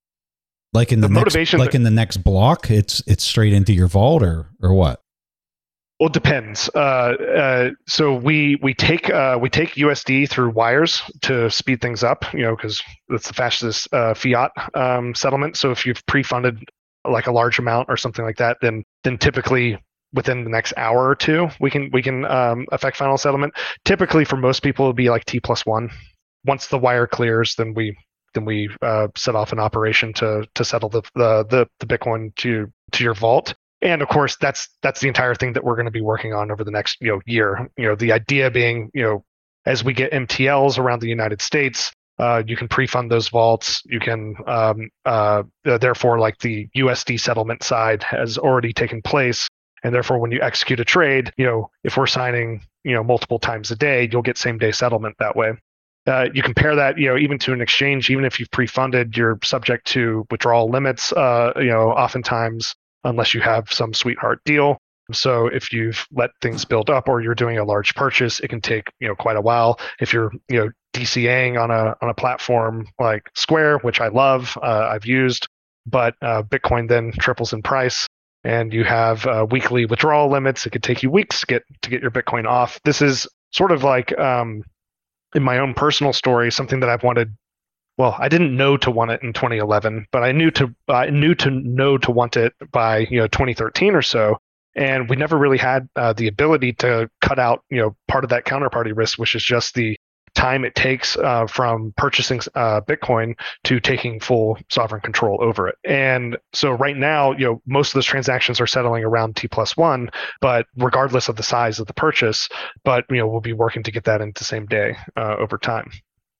Like in the, the next, motivation, like in the next block, it's it's straight into your vault, or or what? Well, it depends. Uh, uh, so we we take uh, we take U S D through wires to speed things up, you know, because it's the fastest uh, fiat um, settlement. So if you've pre-funded like a large amount or something like that, then then typically within the next hour or two, we can we can um, affect final settlement. Typically, for most people, it'll be like T plus one. Once the wire clears, then we then we uh, set off an operation to to settle the the the, the Bitcoin to to your vault. And of course, that's that's the entire thing that we're going to be working on over the next you know year. You know, the idea being, you know, as we get M T Ls around the United States, uh, you can pre-fund those vaults. You can um, uh, therefore, like the U S D settlement side has already taken place, and therefore, when you execute a trade, you know, if we're signing, you know, multiple times a day, you'll get same day settlement that way. Uh, you compare that, you know, even to an exchange. Even if you've pre-funded, you're subject to withdrawal limits. Uh, you know, oftentimes, unless you have some sweetheart deal. So if you've let things build up or you're doing a large purchase, it can take, you know, quite a while. If you're, you know, DCAing on a on a platform like Square, which I love, uh, I've used, but uh, Bitcoin then triples in price, and you have uh, weekly withdrawal limits. It could take you weeks to get to get your Bitcoin off. This is sort of like, um, in my own personal story, something that I've wanted. Well, I didn't know to want it in twenty eleven, but I knew to I knew to know to want it by you know twenty thirteen or so, and we never really had uh, the ability to cut out you know part of that counterparty risk, which is just the time it takes uh, from purchasing uh, Bitcoin to taking full sovereign control over it. And so right now, you know, most of those transactions are settling around T plus one, but regardless of the size of the purchase, but you know we'll be working to get that into same day uh, over time.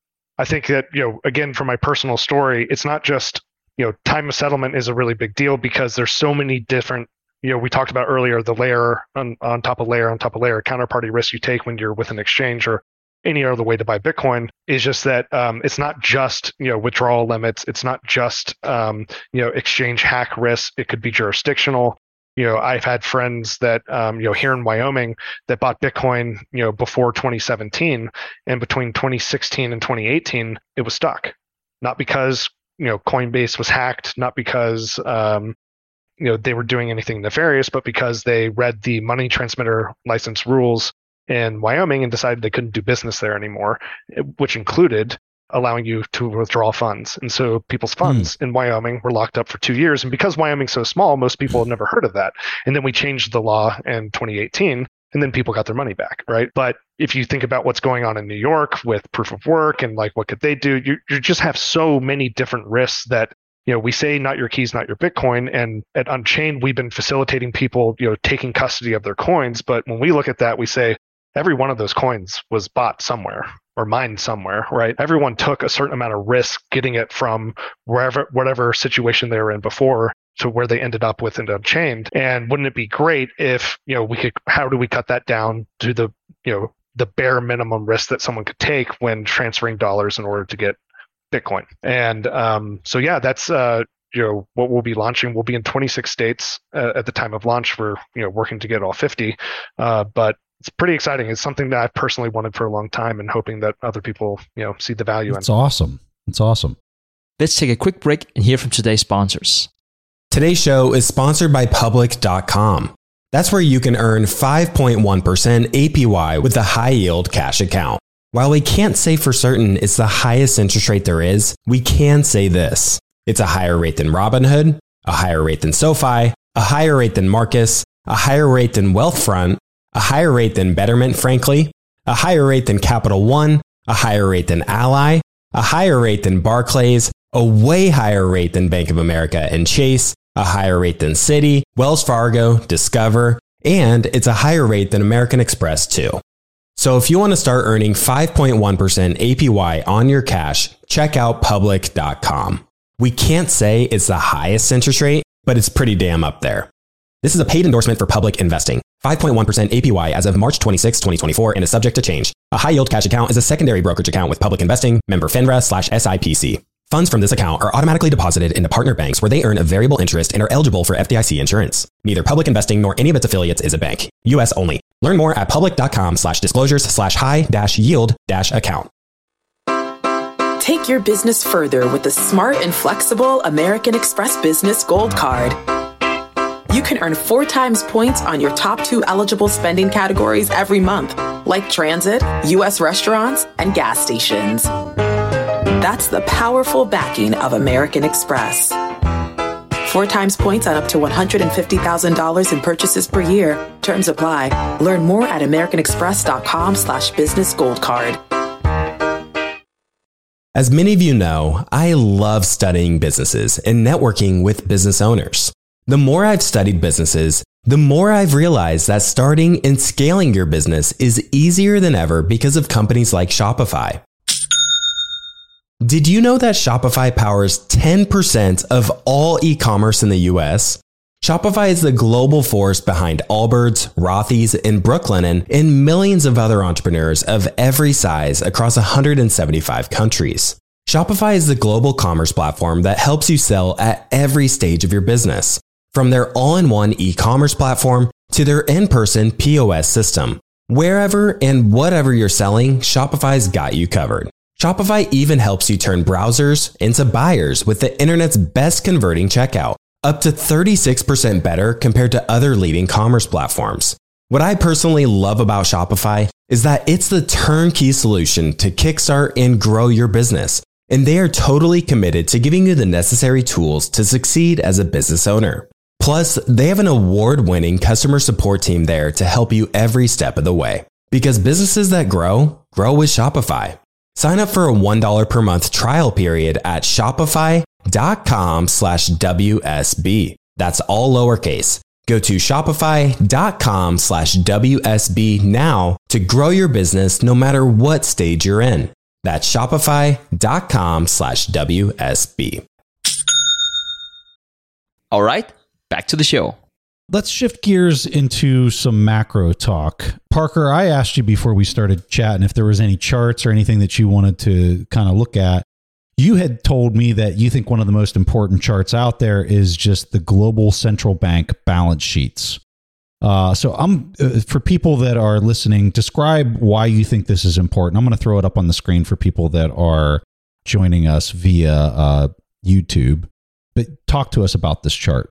I think that, you know, again, from my personal story, it's not just, you know, time of settlement is a really big deal because there's so many different, you know, we talked about earlier, the layer on, on top of layer on top of layer, counterparty risk you take when you're with an exchange or any other way to buy Bitcoin is just that um, it's not just, you know, withdrawal limits. It's not just, um, you know, exchange hack risk. It could be jurisdictional. You know, I've had friends that, um, you know, here in Wyoming that bought Bitcoin, you know, before twenty seventeen, and between twenty sixteen and twenty eighteen, it was stuck. Not because, you know, Coinbase was hacked, not because, um, you know, they were doing anything nefarious, but because they read the money transmitter license rules in Wyoming and decided they couldn't do business there anymore, which included allowing you to withdraw funds. And so people's funds mm. in Wyoming were locked up for two years. And because Wyoming's so small, most people have never heard of that. And then we changed the law in twenty eighteen, and then people got their money back, right? But if you think about what's going on in New York with proof of work and like what could they do, you, you just have so many different risks that, you know, we say not your keys, not your Bitcoin. And at Unchained, we've been facilitating people, you know, taking custody of their coins. But when we look at that, we say every one of those coins was bought somewhere or mined somewhere, right? Everyone took a certain amount of risk getting it from wherever, whatever situation they were in before to where they ended up with it Unchained. And wouldn't it be great if, you know, we could, how do we cut that down to the, you know, the bare minimum risk that someone could take when transferring dollars in order to get Bitcoin? And um, so, yeah, that's, uh, you know, what we'll be launching. We'll be in twenty-six states uh, at the time of launch. We're, you know, working to get all fifty, uh, but it's pretty exciting. It's something that I've personally wanted for a long time and hoping that other people, you know, see the value in. It's awesome. It's awesome. Let's take a quick break and hear from today's sponsors. Today's show is sponsored by public dot com. That's where you can earn five point one percent A P Y with a high yield cash account. While we can't say for certain it's the highest interest rate there is, we can say this. It's a higher rate than Robinhood, a higher rate than SoFi, a higher rate than Marcus, a higher rate than Wealthfront, a higher rate than Betterment, frankly, a higher rate than Capital One, a higher rate than Ally, a higher rate than Barclays, a way higher rate than Bank of America and Chase, a higher rate than Citi, Wells Fargo, Discover, and it's a higher rate than American Express too. So if you want to start earning five point one percent A P Y on your cash, check out public dot com. We can't say it's the highest interest rate, but it's pretty damn up there. This is a paid endorsement for Public Investing. five point one percent A P Y as of March twenty-sixth, twenty twenty-four, and is subject to change. A high-yield cash account is a secondary brokerage account with public investing, member FINRA slash S I P C. Funds from this account are automatically deposited into partner banks where they earn a variable interest and are eligible for F D I C insurance. Neither public investing nor any of its affiliates is a bank. U S only. Learn more at public.com slash disclosures slash high dash yield dash account. Take your business further with the smart and flexible American Express Business Gold Card. You can earn four times points on your top two eligible spending categories every month, like transit, U S restaurants, and gas stations. That's the powerful backing of American Express. Four times points on up to one hundred fifty thousand dollars in purchases per year. Terms apply. Learn more at americanexpress.com slash business gold card. As many of you know, I love studying businesses and networking with business owners. The more I've studied businesses, the more I've realized that starting and scaling your business is easier than ever because of companies like Shopify. Did you know that Shopify powers ten percent of all e-commerce in the U S? Shopify is the global force behind Allbirds, Rothy's, and Brooklinen, and millions of other entrepreneurs of every size across one hundred seventy-five countries. Shopify is the global commerce platform that helps you sell at every stage of your business, from their all-in-one e-commerce platform to their in-person P O S system. Wherever and whatever you're selling, Shopify's got you covered. Shopify even helps you turn browsers into buyers with the internet's best converting checkout, up to thirty-six percent better compared to other leading commerce platforms. What I personally love about Shopify is that it's the turnkey solution to kickstart and grow your business, and they are totally committed to giving you the necessary tools to succeed as a business owner. Plus, they have an award-winning customer support team there to help you every step of the way. Because businesses that grow, grow with Shopify. Sign up for a one dollar per month trial period at shopify.com slash WSB. That's all lowercase. Go to shopify.com slash WSB now to grow your business no matter what stage you're in. That's shopify.com slash WSB. All right, back to the show. Let's shift gears into some macro talk. Parker, I asked you before we started chatting if there was any charts or anything that you wanted to kind of look at. You had told me that you think one of the most important charts out there is just the global central bank balance sheets. Uh, so I'm uh, for people that are listening, describe why you think this is important. I'm going to throw it up on the screen for people that are joining us via uh, YouTube. But talk to us about this chart.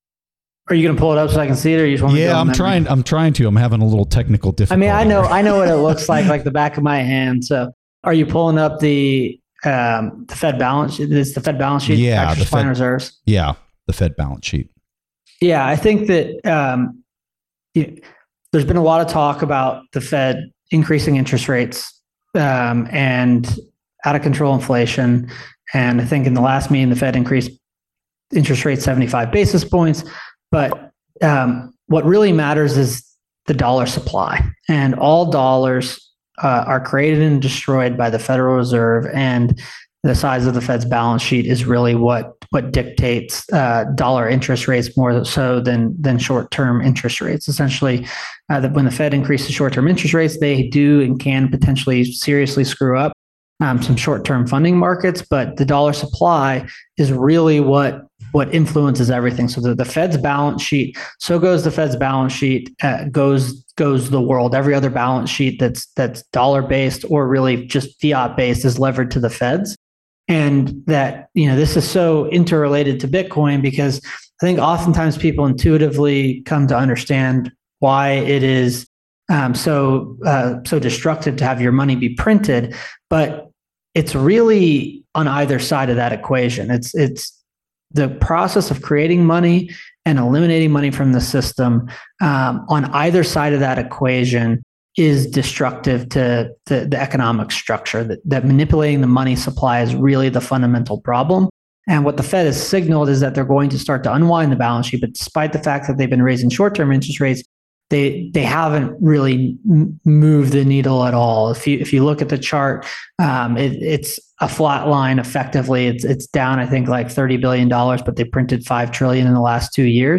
Are you going to pull it up so I can see it, or you just want me to? Yeah, I'm trying. Me? I'm trying to. I'm having a little technical difficulty. I mean, I know, I know what it looks like, like the back of my hand. So, are you pulling up the um, the Fed balance sheet? It's the Fed balance sheet. Yeah, the Fed reserves. Yeah, the Fed balance sheet. Yeah, I think that um, you, there's been a lot of talk about the Fed increasing interest rates um, and out of control inflation. And I think in the last meeting, the Fed increased interest rates seventy-five basis points. But um, what really matters is the dollar supply, and all dollars uh, are created and destroyed by the Federal Reserve, and the size of the Fed's balance sheet is really what what dictates uh, dollar interest rates more so than than short-term interest rates. Essentially, uh, that when the Fed increases short-term interest rates, they do and can potentially seriously screw up um, some short-term funding markets. But the dollar supply is really what what influences everything. So the, the Fed's balance sheet, so goes the Fed's balance sheet, uh, goes goes the world. Every other balance sheet that's that's dollar based or really just fiat based is levered to the Fed's. And that, you know, this is so interrelated to Bitcoin because I think oftentimes people intuitively come to understand why it is um, so uh, so destructive to have your money be printed, but it's really on either side of that equation. It's it's the process of creating money and eliminating money from the system um, on either side of that equation is destructive to the, the economic structure. That, that manipulating the money supply is really the fundamental problem. And what the Fed has signaled is that they're going to start to unwind the balance sheet. But despite the fact that they've been raising short-term interest rates, they they haven't really m- moved the needle at all. If you if you look at the chart, um, it, it's a flat line. Effectively, it's it's down I think like thirty billion dollars, but they printed five trillion dollars in the last two years.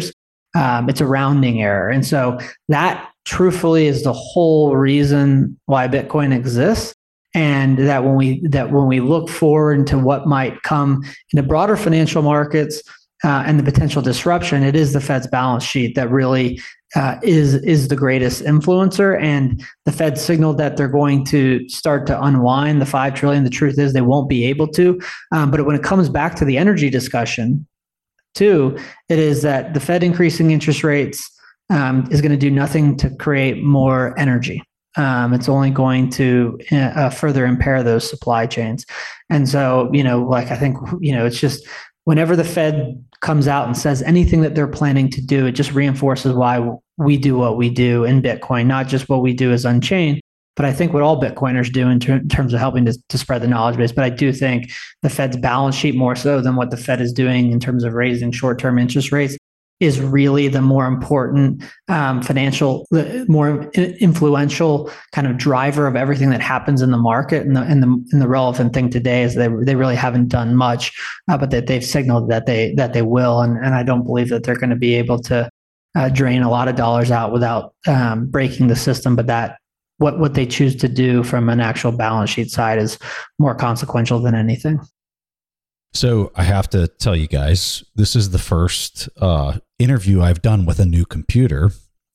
Um, it's a rounding error. And so that truthfully is the whole reason why Bitcoin exists. And that when we that when we look forward into what might come in the broader financial markets uh, and the potential disruption, it is the Fed's balance sheet that really uh, is is the greatest influencer. And the Fed signaled that they're going to start to unwind the five trillion dollars. The truth is they won't be able to. Um, but when it comes back to the energy discussion, too, it is that the Fed increasing interest rates um, is going to do nothing to create more energy. Um, it's only going to uh, further impair those supply chains. And so, you know, like I think, you know, it's just whenever the Fed comes out and says anything that they're planning to do, it just reinforces why we do what we do in Bitcoin, not just what we do as Unchained, but I think what all Bitcoiners do in, ter- in terms of helping to, to spread the knowledge base. But I do think the Fed's balance sheet, more so than what the Fed is doing in terms of raising short-term interest rates, is really the more important um, financial, the more influential kind of driver of everything that happens in the market. And the and the, and the relevant thing today is they they really haven't done much, uh, but that they've signaled that they that they will. And and I don't believe that they're going to be able to uh, drain a lot of dollars out without um, breaking the system. But that what what they choose to do from an actual balance sheet side is more consequential than anything. So I have to tell you guys, this is the first uh, interview I've done with a new computer.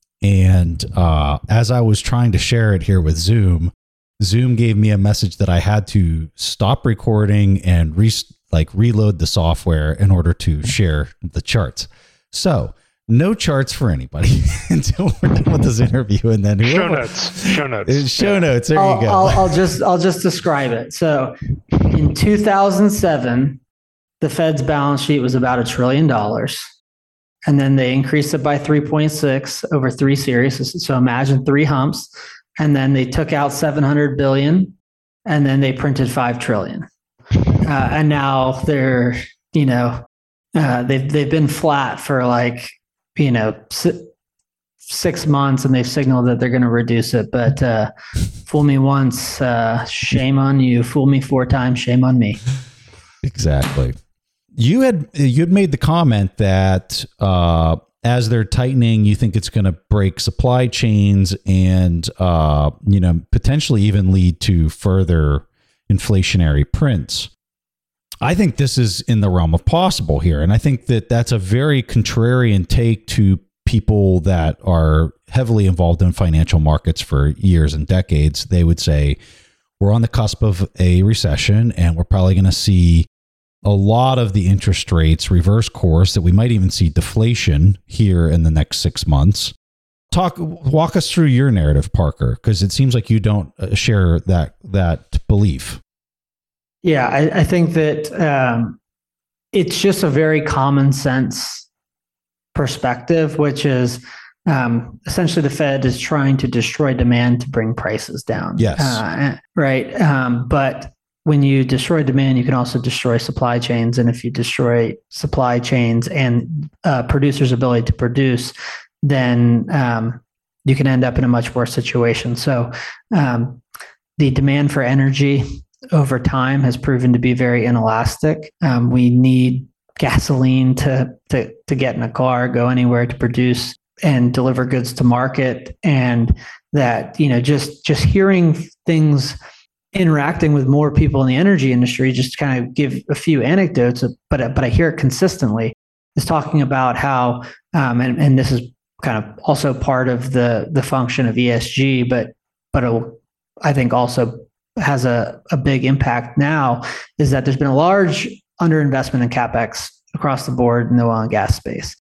And uh, as I was trying to share it here with Zoom, Zoom gave me a message that I had to stop recording and re- like reload the software in order to share the charts. So no charts for anybody until we're done with this interview. And then show notes, show notes, show yeah. notes. There I'll, you go. I'll, I'll just I'll just describe it. So in two thousand seven, the Fed's balance sheet was about a trillion dollars. And then they increased it by three point six over three series. So imagine three humps. And then they took out seven hundred billion and then they printed five trillion. Uh, and now they're, you know, uh, they've, they've been flat for like, you know, si- six months and they've signaled that they're going to reduce it. But uh, fool me once, uh, shame on you. Fool me four times, shame on me. Exactly. You had you had made the comment that uh, as they're tightening, you think it's going to break supply chains and uh, you know potentially even lead to further inflationary prints. I think this is in the realm of possible here, and I think that that's a very contrarian take to people that are heavily involved in financial markets for years and decades. They would say we're on the cusp of a recession, and we're probably going to see a lot of the interest rates reverse course, that we might even see deflation here in the next six months. Talk, walk us through your narrative, Parker, because it seems like you don't share that that belief. Yeah, I, I think that um, it's just a very common sense perspective, which is um, essentially the Fed is trying to destroy demand to bring prices down. Yes. Uh, right. Um, but when you destroy demand, you can also destroy supply chains. And if you destroy supply chains and uh, producers' ability to produce, then um, you can end up in a much worse situation. So um, the demand for energy over time has proven to be very inelastic. Um, we need gasoline to, to, to get in a car, go anywhere, to produce and deliver goods to market. And that, you know, just, just hearing things, interacting with more people in the energy industry, just kind of give a few anecdotes, but but I hear it consistently, is talking about how, um, and, and this is kind of also part of the the function of E S G, but but it'll, I think also has a, a big impact now, is that there's been a large underinvestment in CapEx across the board in the oil and gas space.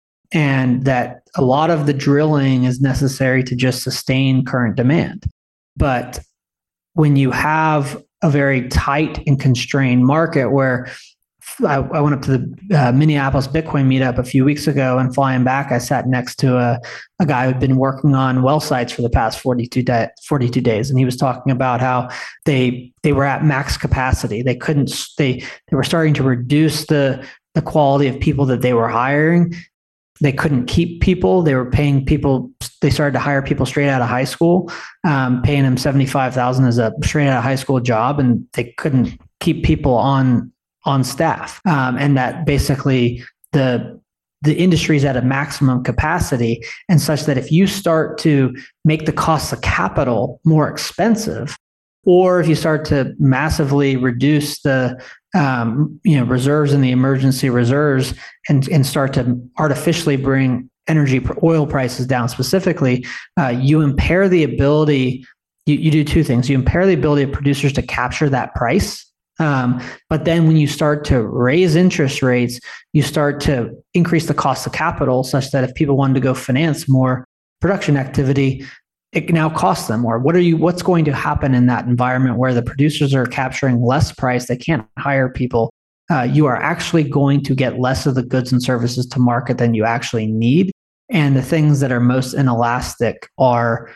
And that a lot of the drilling is necessary to just sustain current demand. But when you have a very tight and constrained market, where I, I went up to the uh, Minneapolis Bitcoin meetup a few weeks ago, and flying back, I sat next to a, a guy who'd been working on well sites for the past forty-two, day, forty-two days. And he was talking about how they they were at max capacity. They couldn't, they they were starting to reduce the the quality of people that they were hiring. They couldn't keep people. They were paying people. They started to hire people straight out of high school, um, paying them seventy-five thousand dollars as a straight out of high school job, and they couldn't keep people on on staff. Um, and that basically the the industry is at a maximum capacity, and such that if you start to make the cost of capital more expensive, or if you start to massively reduce the um, you know reserves in the emergency reserves and, and start to artificially bring energy oil prices down specifically, uh, you impair the ability, you, you do two things. You impair the ability of producers to capture that price. Um, but then when you start to raise interest rates, you start to increase the cost of capital such that if people wanted to go finance more production activity, it now costs them more. What are you, what's going to happen in that environment where the producers are capturing less price? They can't hire people. Uh, you are actually going to get less of the goods and services to market than you actually need. And the things that are most inelastic are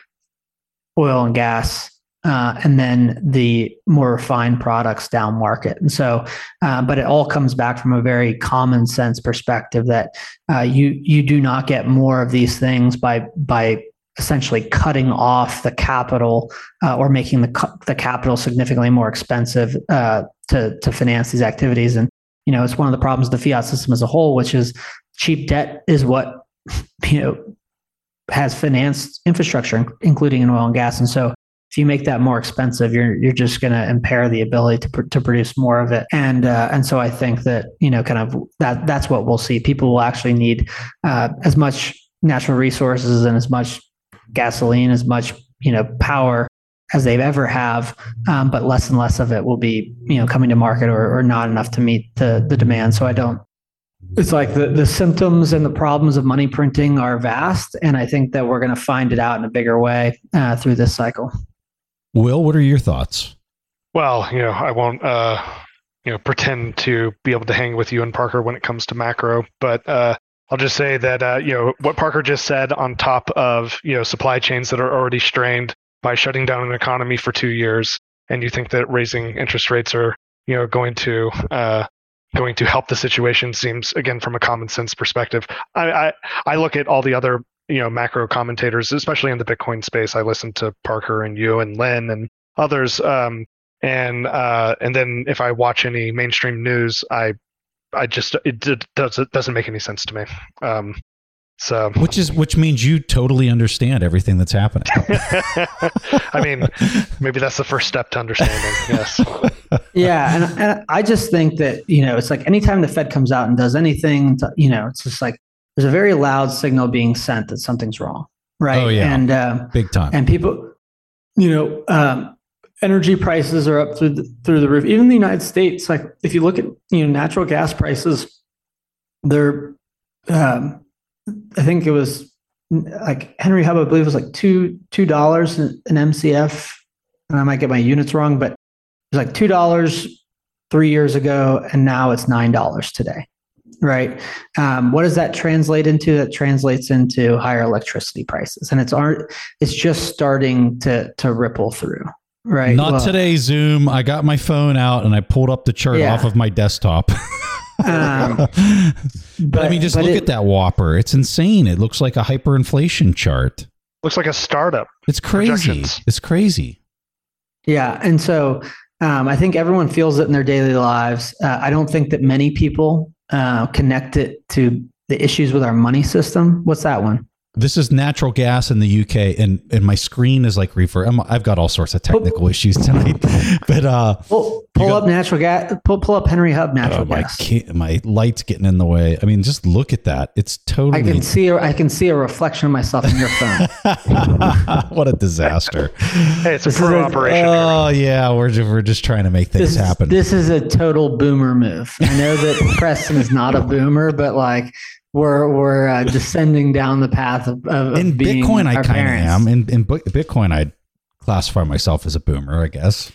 oil and gas, Uh, and then the more refined products down market. And so, uh, but it all comes back from a very common sense perspective that uh, you you do not get more of these things by by essentially cutting off the capital uh, or making the the capital significantly more expensive uh, to to finance these activities. And you know, it's one of the problems of the fiat system as a whole, which is cheap debt is what you know has financed infrastructure, including in oil and gas. And so, if you make that more expensive, you're you're just going to impair the ability to pr- to produce more of it, and uh, and so I think that you know kind of that that's what we'll see. People will actually need uh, as much natural resources and as much gasoline, as much you know power as they've ever have, um, but less and less of it will be you know coming to market or, or not enough to meet the the demand. So I don't. It's like the, the symptoms and the problems of money printing are vast, and I think that we're going to find it out in a bigger way uh, through this cycle. Will, what are your thoughts? Well, you know, I won't, uh, you know, pretend to be able to hang with you and Parker when it comes to macro, but uh, I'll just say that, uh, you know, what Parker just said on top of, you know, supply chains that are already strained by shutting down an economy for two years, and you think that raising interest rates are, you know, going to uh, going to help the situation seems, again, from a common sense perspective. I, I, I look at all the other you know, macro commentators, especially in the Bitcoin space. I listen to Parker and you and Lynn and others. Um, and uh, and then if I watch any mainstream news, I I just it, it does it doesn't make any sense to me. Um, so which is which means you totally understand everything that's happening. I mean, maybe that's the first step to understanding. Yes. Yeah, and, and I just think that you know, it's like anytime the Fed comes out and does anything, to, you know, it's just like. There's a very loud signal being sent that something's wrong, right? Oh yeah, and uh, big time. And people, you know, um, energy prices are up through the, through the roof. Even in the United States, like if you look at you know natural gas prices, they're, um, I think it was like Henry Hub, I believe it was like two two dollars an M C F, and I might get my units wrong, but it was like two dollars three years ago, and now it's nine dollars today. Right. Um, what does that translate into? That translates into higher electricity prices, and it's aren't. It's just starting to to ripple through. Right. Not well, today, Zoom. I got my phone out and I pulled up the chart yeah. off of my desktop. um, but, but I mean, just look it, at that whopper. It's insane. It looks like a hyperinflation chart. Looks like a startup. It's crazy. It's crazy. Yeah, and so um, I think everyone feels it in their daily lives. Uh, I don't think that many people. Uh, connect it to the issues with our money system. What's that one? This is natural gas in the U K, and, and my screen is like refer. I'm, I've got all sorts of technical oh. issues tonight, but uh, pull, pull got, up natural gas. Pull pull up Henry Hub natural oh, my gas. Key, my light's getting in the way. I mean, just look at that. It's totally. I can see. A, I can see a reflection of myself in your phone. What a disaster! Hey, it's a pro operation. Oh yeah, we're just, we're just trying to make things this, happen. This is a total boomer move. I know that Preston is not a boomer, but like. We're we're uh, descending down the path of, of in being Bitcoin. I kind of am. In in Bitcoin, I'd classify myself as a boomer, I guess.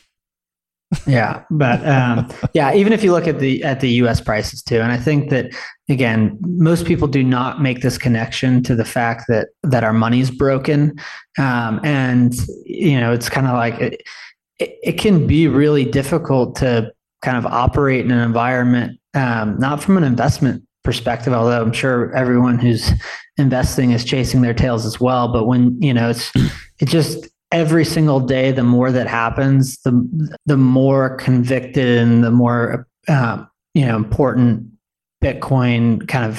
Yeah, but um, yeah, even if you look at the at the U S prices too, and I think that again, most people do not make this connection to the fact that that our money's broken, um, and you know, it's kind of like it, it, it can be really difficult to kind of operate in an environment, um, not from an investment perspective, although I'm sure everyone who's investing is chasing their tails as well. But when, you know, it's, it just every single day, the more that happens, the, the more convicted and the more, uh, you know, important Bitcoin kind of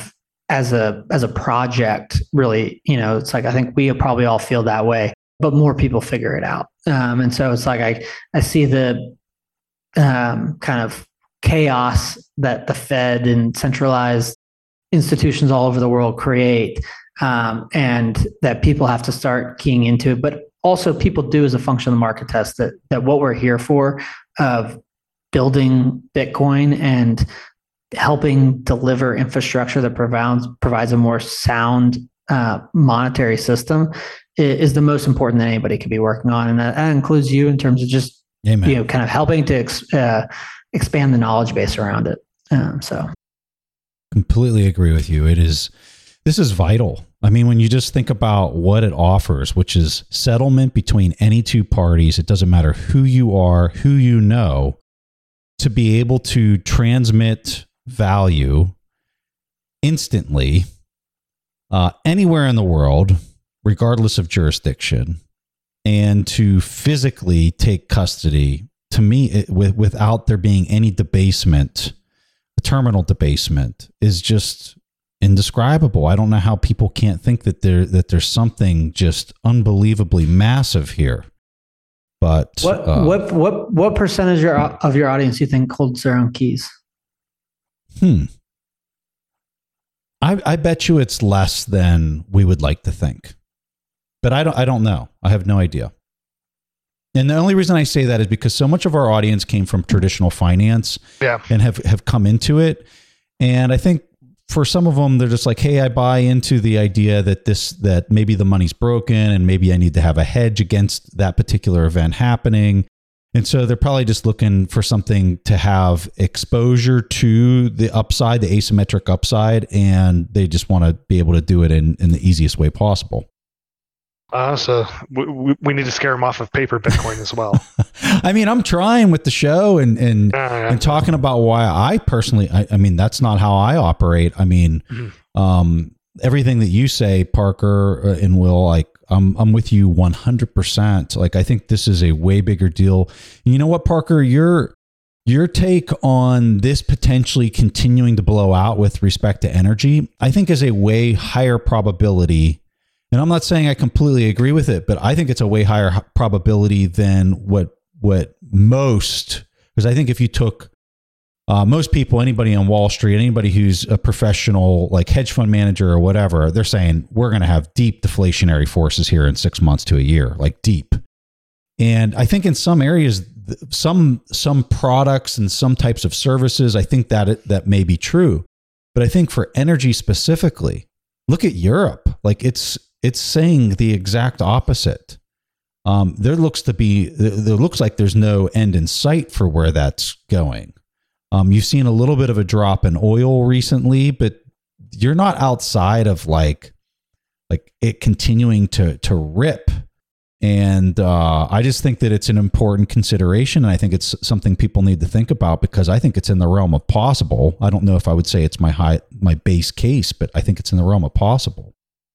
as a as a project, really, you know, it's like I think we probably all feel that way, but more people figure it out. Um, and so it's like I I see the um, kind of chaos that the Fed and centralized institutions all over the world create, um, and that people have to start keying into it. But also people do as a function of the market test that that what we're here for of building Bitcoin and helping deliver infrastructure that provides provides a more sound uh, monetary system is, is the most important that anybody could be working on, and that, that includes you in terms of just Amen. you know kind of helping to ex, uh, expand the knowledge base around it. Um, so, completely agree with you. It is this is vital. I mean, when you just think about what it offers, which is settlement between any two parties, it doesn't matter who you are, who you know, to be able to transmit value instantly uh, anywhere in the world, regardless of jurisdiction, and to physically take custody, to me, it, with, without there being any debasement, terminal debasement is just indescribable. I don't know how people can't think that there that there's something just unbelievably massive here. But what uh, what what what percentage of your audience do you think holds their own keys? Hmm. I I bet you it's less than we would like to think. But I don't I don't know. I have no idea. And the only reason I say that is because so much of our audience came from traditional finance yeah. and have, have come into it. And I think for some of them, they're just like, hey, I buy into the idea that this, that maybe the money's broken and maybe I need to have a hedge against that particular event happening. And so they're probably just looking for something to have exposure to the upside, the asymmetric upside, and they just want to be able to do it in, in the easiest way possible. Uh, so we, we need to scare them off of paper Bitcoin as well. I mean, I'm trying with the show and and, uh, yeah. and talking about why I personally, I, I mean, that's not how I operate. I mean, mm-hmm. um, everything that you say, Parker and Will, like, I'm I'm with you one hundred percent. Like, I think this is a way bigger deal. You know what, Parker, your your take on this potentially continuing to blow out with respect to energy, I think is a way higher probability. And I'm not saying I completely agree with it, but I think it's a way higher probability than what what most, because I think if you took uh, most people, anybody on Wall Street, anybody who's a professional like hedge fund manager or whatever, they're saying we're going to have deep deflationary forces here in six months to a year, like deep. And I think in some areas, some some products and some types of services, I think that it, that may be true. But I think for energy specifically, look at Europe. Like it's it's saying the exact opposite. Um, there looks to be there looks like there's no end in sight for where that's going. Um, you've seen a little bit of a drop in oil recently, but you're not outside of like like it continuing to to rip. And uh, I just think that it's an important consideration, and I think it's something people need to think about because I think it's in the realm of possible. I don't know if I would say it's my high my base case, but I think it's in the realm of possible.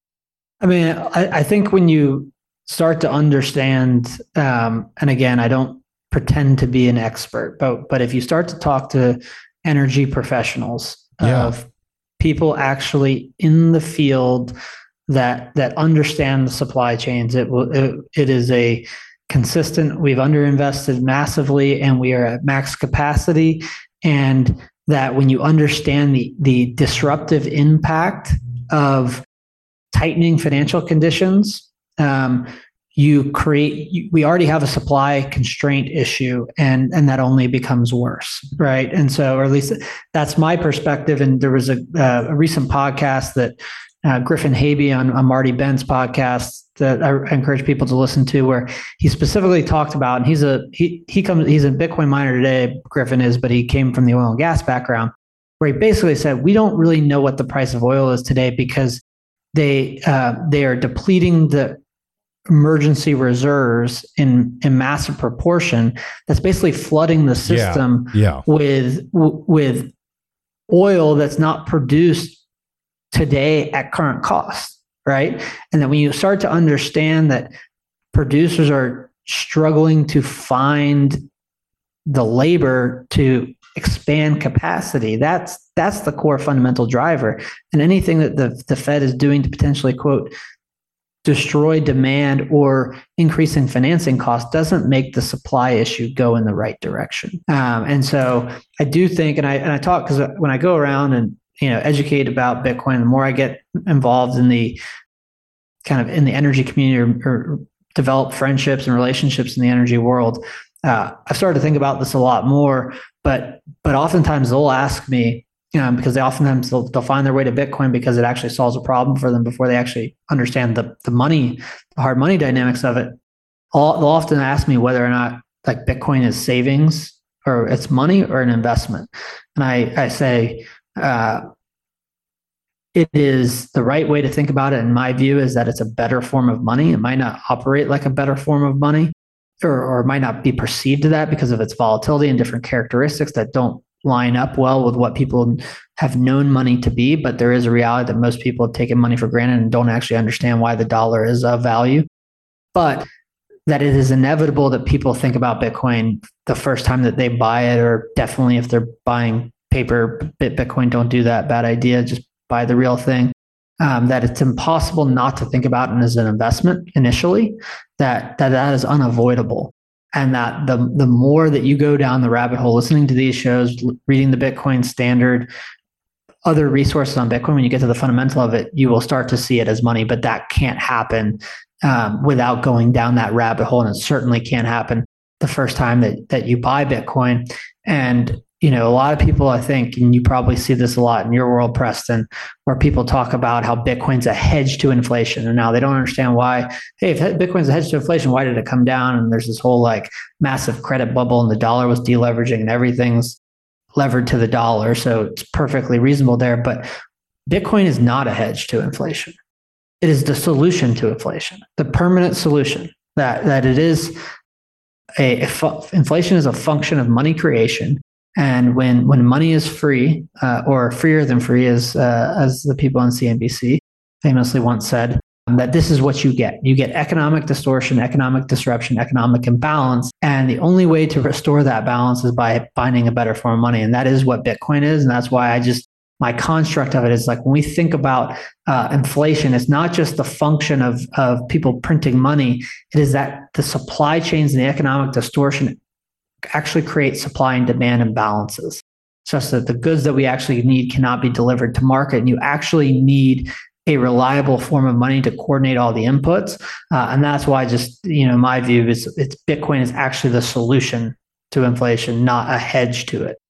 I mean, I, I think when you start to understand, um, and again, I don't pretend to be an expert, but but if you start to talk to energy professionals, yeah. of people actually in the field that that understand the supply chains, it will it, it is a consistent. We've underinvested massively, and we are at max capacity, and that when you understand the the disruptive impact of tightening financial conditions, um, you create, you, we already have a supply constraint issue, and, and that only becomes worse, right? And so, or at least that's my perspective. And there was a, uh, a recent podcast that uh, Griffin Habe on, on Marty Bent's podcast that I encourage people to listen to, where he specifically talked about, and he's a, he, he comes, he's a Bitcoin miner today, Griffin is, but he came from the oil and gas background, where he basically said, we don't really know what the price of oil is today because they uh, they are depleting the emergency reserves in, in massive proportion. That's basically flooding the system yeah, yeah. with w- with oil that's not produced today at current cost, right? And then when you start to understand that producers are struggling to find the labor to expand capacity. That's that's the core fundamental driver. And anything that the, the Fed is doing to potentially, quote, destroy demand or increasing financing costs doesn't make the supply issue go in the right direction. Um, and so I do think, and I and I talk because when I go around and you know educate about Bitcoin, the more I get involved in the kind of in the energy community or, or develop friendships and relationships in the energy world, uh, I've started to think about this a lot more. But but oftentimes they'll ask me. Um, because they oftentimes they'll, they'll find their way to Bitcoin because it actually solves a problem for them before they actually understand the the money, the hard money dynamics of it. All, they'll often ask me whether or not like Bitcoin is savings or it's money or an investment. And I, I say uh, it is the right way to think about it. In my view is that it's a better form of money. It might not operate like a better form of money or, or it might not be perceived to that because of its volatility and different characteristics that don't line up well with what people have known money to be, but there is a reality that most people have taken money for granted and don't actually understand why the dollar is of value. But that it is inevitable that people think about Bitcoin the first time that they buy it, or definitely if they're buying paper Bitcoin, don't do that, bad idea, just buy the real thing. Um, that it's impossible not to think about it as an investment initially, that that, that is unavoidable. And that the the more that you go down the rabbit hole, listening to these shows, reading the Bitcoin Standard, other resources on Bitcoin, when you get to the fundamental of it, you will start to see it as money. But that can't happen um, without going down that rabbit hole. And it certainly can't happen the first time that that you buy Bitcoin. And you know, a lot of people, I think, and you probably see this a lot in your world, Preston, where people talk about how Bitcoin's a hedge to inflation. And now they don't understand why, hey, if Bitcoin's a hedge to inflation, why did it come down? And there's this whole like massive credit bubble and the dollar was deleveraging and everything's levered to the dollar. So it's perfectly reasonable there. But Bitcoin is not a hedge to inflation. It is the solution to inflation, the permanent solution that, that it is a, a inflation is a function of money creation. And when when money is free, uh, or freer than free, as uh, as the people on C N B C famously once said, um, that this is what you get. You get economic distortion, economic disruption, economic imbalance. And the only way to restore that balance is by finding a better form of money. And that is what Bitcoin is. And that's why I just, my construct of it is like when we think about uh, inflation, it's not just the function of, of people printing money. It is that the supply chains and the economic distortion actually create supply and demand imbalances, such that the goods that we actually need cannot be delivered to market. And you actually need a reliable form of money to coordinate all the inputs. Uh, and that's why just, you know, my view is it's Bitcoin is actually the solution to inflation, not a hedge to it.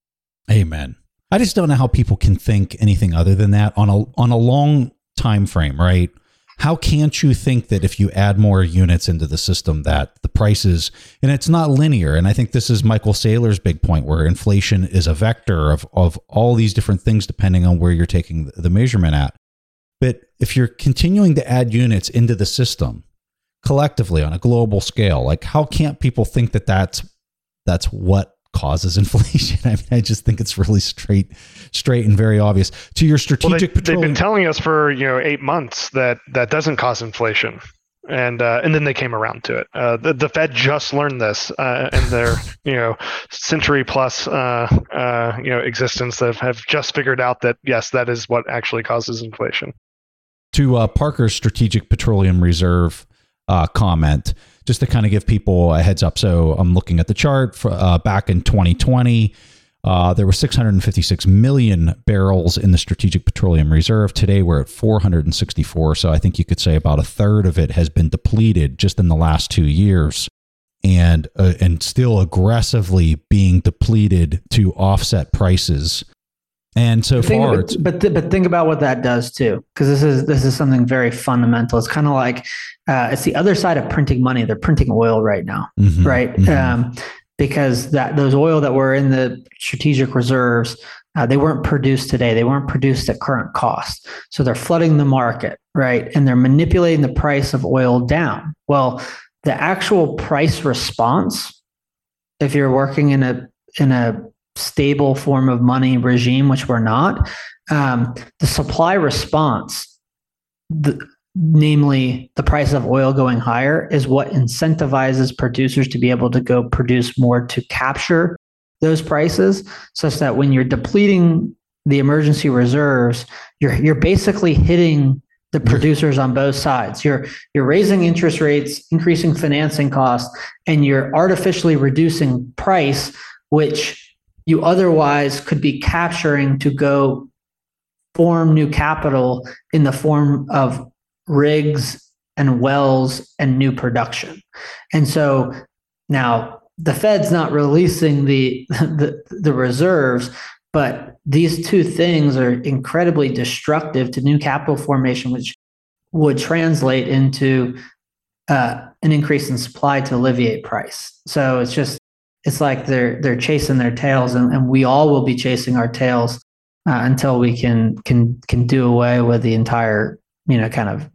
Amen. I just don't know how people can think anything other than that on a on a long time frame, right? How can't you think that if you add more units into the system that the prices, and it's not linear. And I think this is Michael Saylor's big point, where inflation is a vector of, of all these different things, depending on where you're taking the measurement at. But if you're continuing to add units into the system collectively on a global scale, like how can't people think that that's, that's what causes inflation? I mean, I just think it's really straight, straight and very obvious. To your strategic well, they, petroleum, they've been telling us for you know eight months that that doesn't cause inflation, and uh, and then they came around to it. Uh, the the Fed just learned this uh, in their you know century plus uh, uh, you know existence. That have just figured out that yes, that is what actually causes inflation. To uh, Parker's Strategic Petroleum Reserve uh, comment, just to kind of give people a heads up. So I'm looking at the chart for, uh, back in twenty twenty. Uh, there were six hundred fifty-six million barrels in the Strategic Petroleum Reserve. Today, we're at four hundred sixty-four. So I think you could say about a third of it has been depleted just in the last two years, and uh, and still aggressively being depleted to offset prices. And so think, far, but, but but think about what that does too, because this is this is something very fundamental. It's kind of like uh, it's the other side of printing money. They're printing oil right now, mm-hmm, right? Mm-hmm. Um, because that those oil that were in the strategic reserves, uh, they weren't produced today. They weren't produced at current cost. So they're flooding the market, right? And they're manipulating the price of oil down. Well, the actual price response, if you're working in a in a stable form of money regime, which we're not, um, the supply response, the, namely the price of oil going higher, is what incentivizes producers to be able to go produce more to capture those prices such that when you're depleting the emergency reserves, you're you're basically hitting the producers on both sides. You're you're raising interest rates, increasing financing costs, and you're artificially reducing price, which you otherwise could be capturing to go form new capital in the form of rigs and wells and new production. And so now the Fed's not releasing the the, the reserves, but these two things are incredibly destructive to new capital formation, which would translate into uh, an increase in supply to alleviate price. So it's just, it's like they're they're chasing their tails, and, and we all will be chasing our tails uh, until we can can can do away with the entire, you know, kind of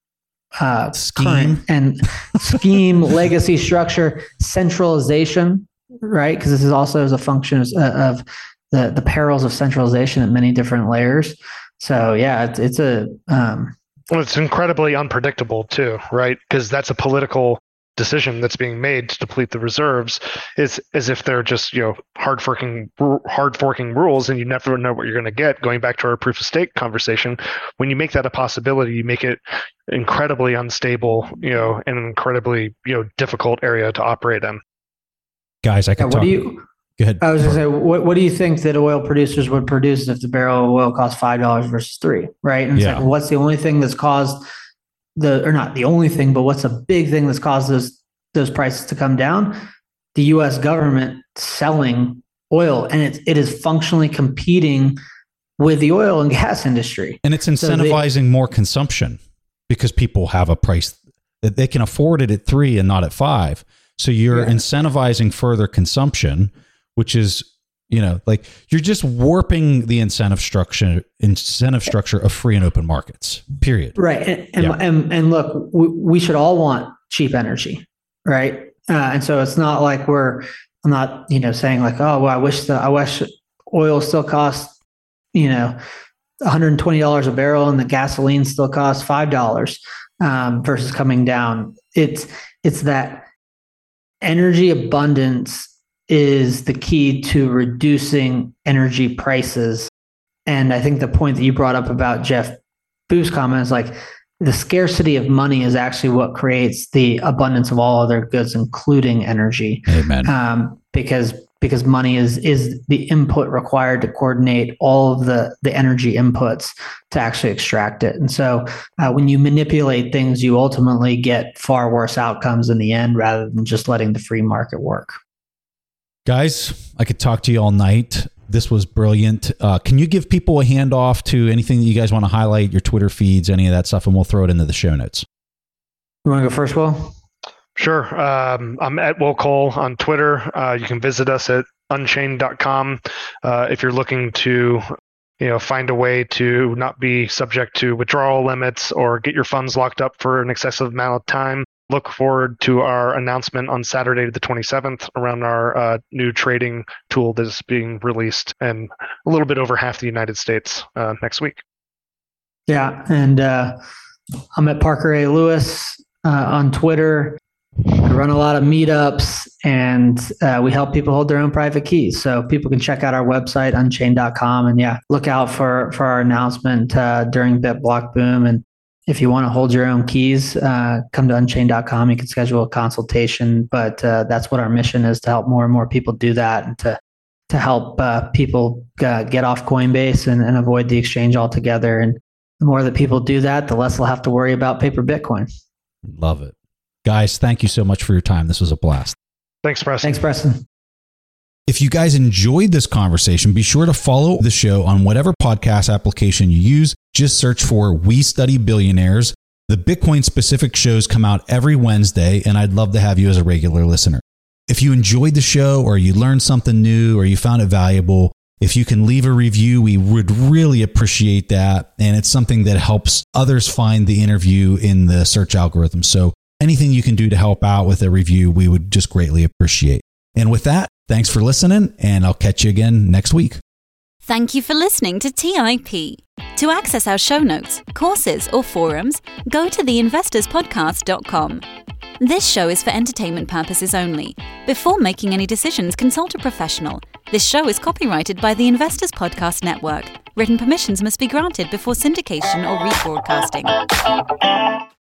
uh, scheme and scheme, legacy structure, centralization, right? Because this is also as a function of, of the the perils of centralization at many different layers. So yeah, it's it's a um, well, it's incredibly unpredictable too, right? Because that's a political decision that's being made to deplete the reserves. Is as if they're just, you know, hard forking hard forking rules, and you never know what you're going to get. Going back to our proof of stake conversation, when you make that a possibility, you make it incredibly unstable, you know, and an incredibly, you know, difficult area to operate in. Guys, I could yeah, what talk. do you? Go ahead. I was going to say, what, what do you think that oil producers would produce if the barrel of oil cost five dollars versus three, right? And it's Yeah. like, well, what's the only thing that's caused the, or not the only thing, but what's a big thing that's caused those, those prices to come down? The U S government selling oil, and it's, it is functionally competing with the oil and gas industry. And it's So they- incentivizing more consumption because people have a price that they can afford it at three and not at five. So you're Yeah. incentivizing further consumption, which is, you know, like you're just warping the incentive structure, incentive structure of free and open markets, period. Right. And, and, Yeah. and, and look, we, we should all want cheap energy. Right. Uh, and so it's not like we're, I'm not, you know, saying like, oh, well, I wish the, I wish oil still costs, you know, one hundred twenty dollars a barrel and the gasoline still costs five dollars um, versus coming down. It's, it's that energy abundance is the key to reducing energy prices. And I think the point that you brought up about Jeff Booth's comment is like the scarcity of money is actually what creates the abundance of all other goods, including energy. Amen. Um, because because money is is the input required to coordinate all of the the energy inputs to actually extract it. And so uh, when you manipulate things, you ultimately get far worse outcomes in the end rather than just letting the free market work. Guys, I could talk to you all night. This was brilliant. Uh, can you give people a handoff to anything that you guys want to highlight, your Twitter feeds, any of that stuff, and we'll throw it into the show notes. You want to go first, Will? Sure. Um, I'm at Will Cole on Twitter. Uh, you can visit us at unchained dot com uh, if you're looking to, you know, find a way to not be subject to withdrawal limits or get your funds locked up for an excessive amount of time. Look forward to our announcement on Saturday the twenty-seventh around our uh, new trading tool that is being released in a little bit over half the United States uh, next week. Yeah. And uh, I'm at Parker A. Lewis uh, on Twitter. I run a lot of meetups, and uh, we help people hold their own private keys. So people can check out our website, unchained dot com, and yeah, look out for, for our announcement uh, during BitBlock Boom. And if you want to hold your own keys, uh, come to unchained dot com. You can schedule a consultation, but uh, that's what our mission is, to help more and more people do that, and to to help uh, people uh, get off Coinbase and, and avoid the exchange altogether. And the more that people do that, the less they'll have to worry about paper Bitcoin. Love it. Guys, thank you so much for your time. This was a blast. Thanks, Preston. Thanks, Preston. If you guys enjoyed this conversation, be sure to follow the show on whatever podcast application you use. Just search for We Study Billionaires. The Bitcoin specific shows come out every Wednesday, and I'd love to have you as a regular listener. If you enjoyed the show, or you learned something new, or you found it valuable, if you can leave a review, we would really appreciate that. And it's something that helps others find the interview in the search algorithm. So anything you can do to help out with a review, we would just greatly appreciate. And with that, thanks for listening, and I'll catch you again next week. Thank you for listening to T I P. To access our show notes, courses, or forums, go to the investors podcast dot com. This show is for entertainment purposes only. Before making any decisions, consult a professional. This show is copyrighted by the Investors Podcast Network. Written permissions must be granted before syndication or rebroadcasting.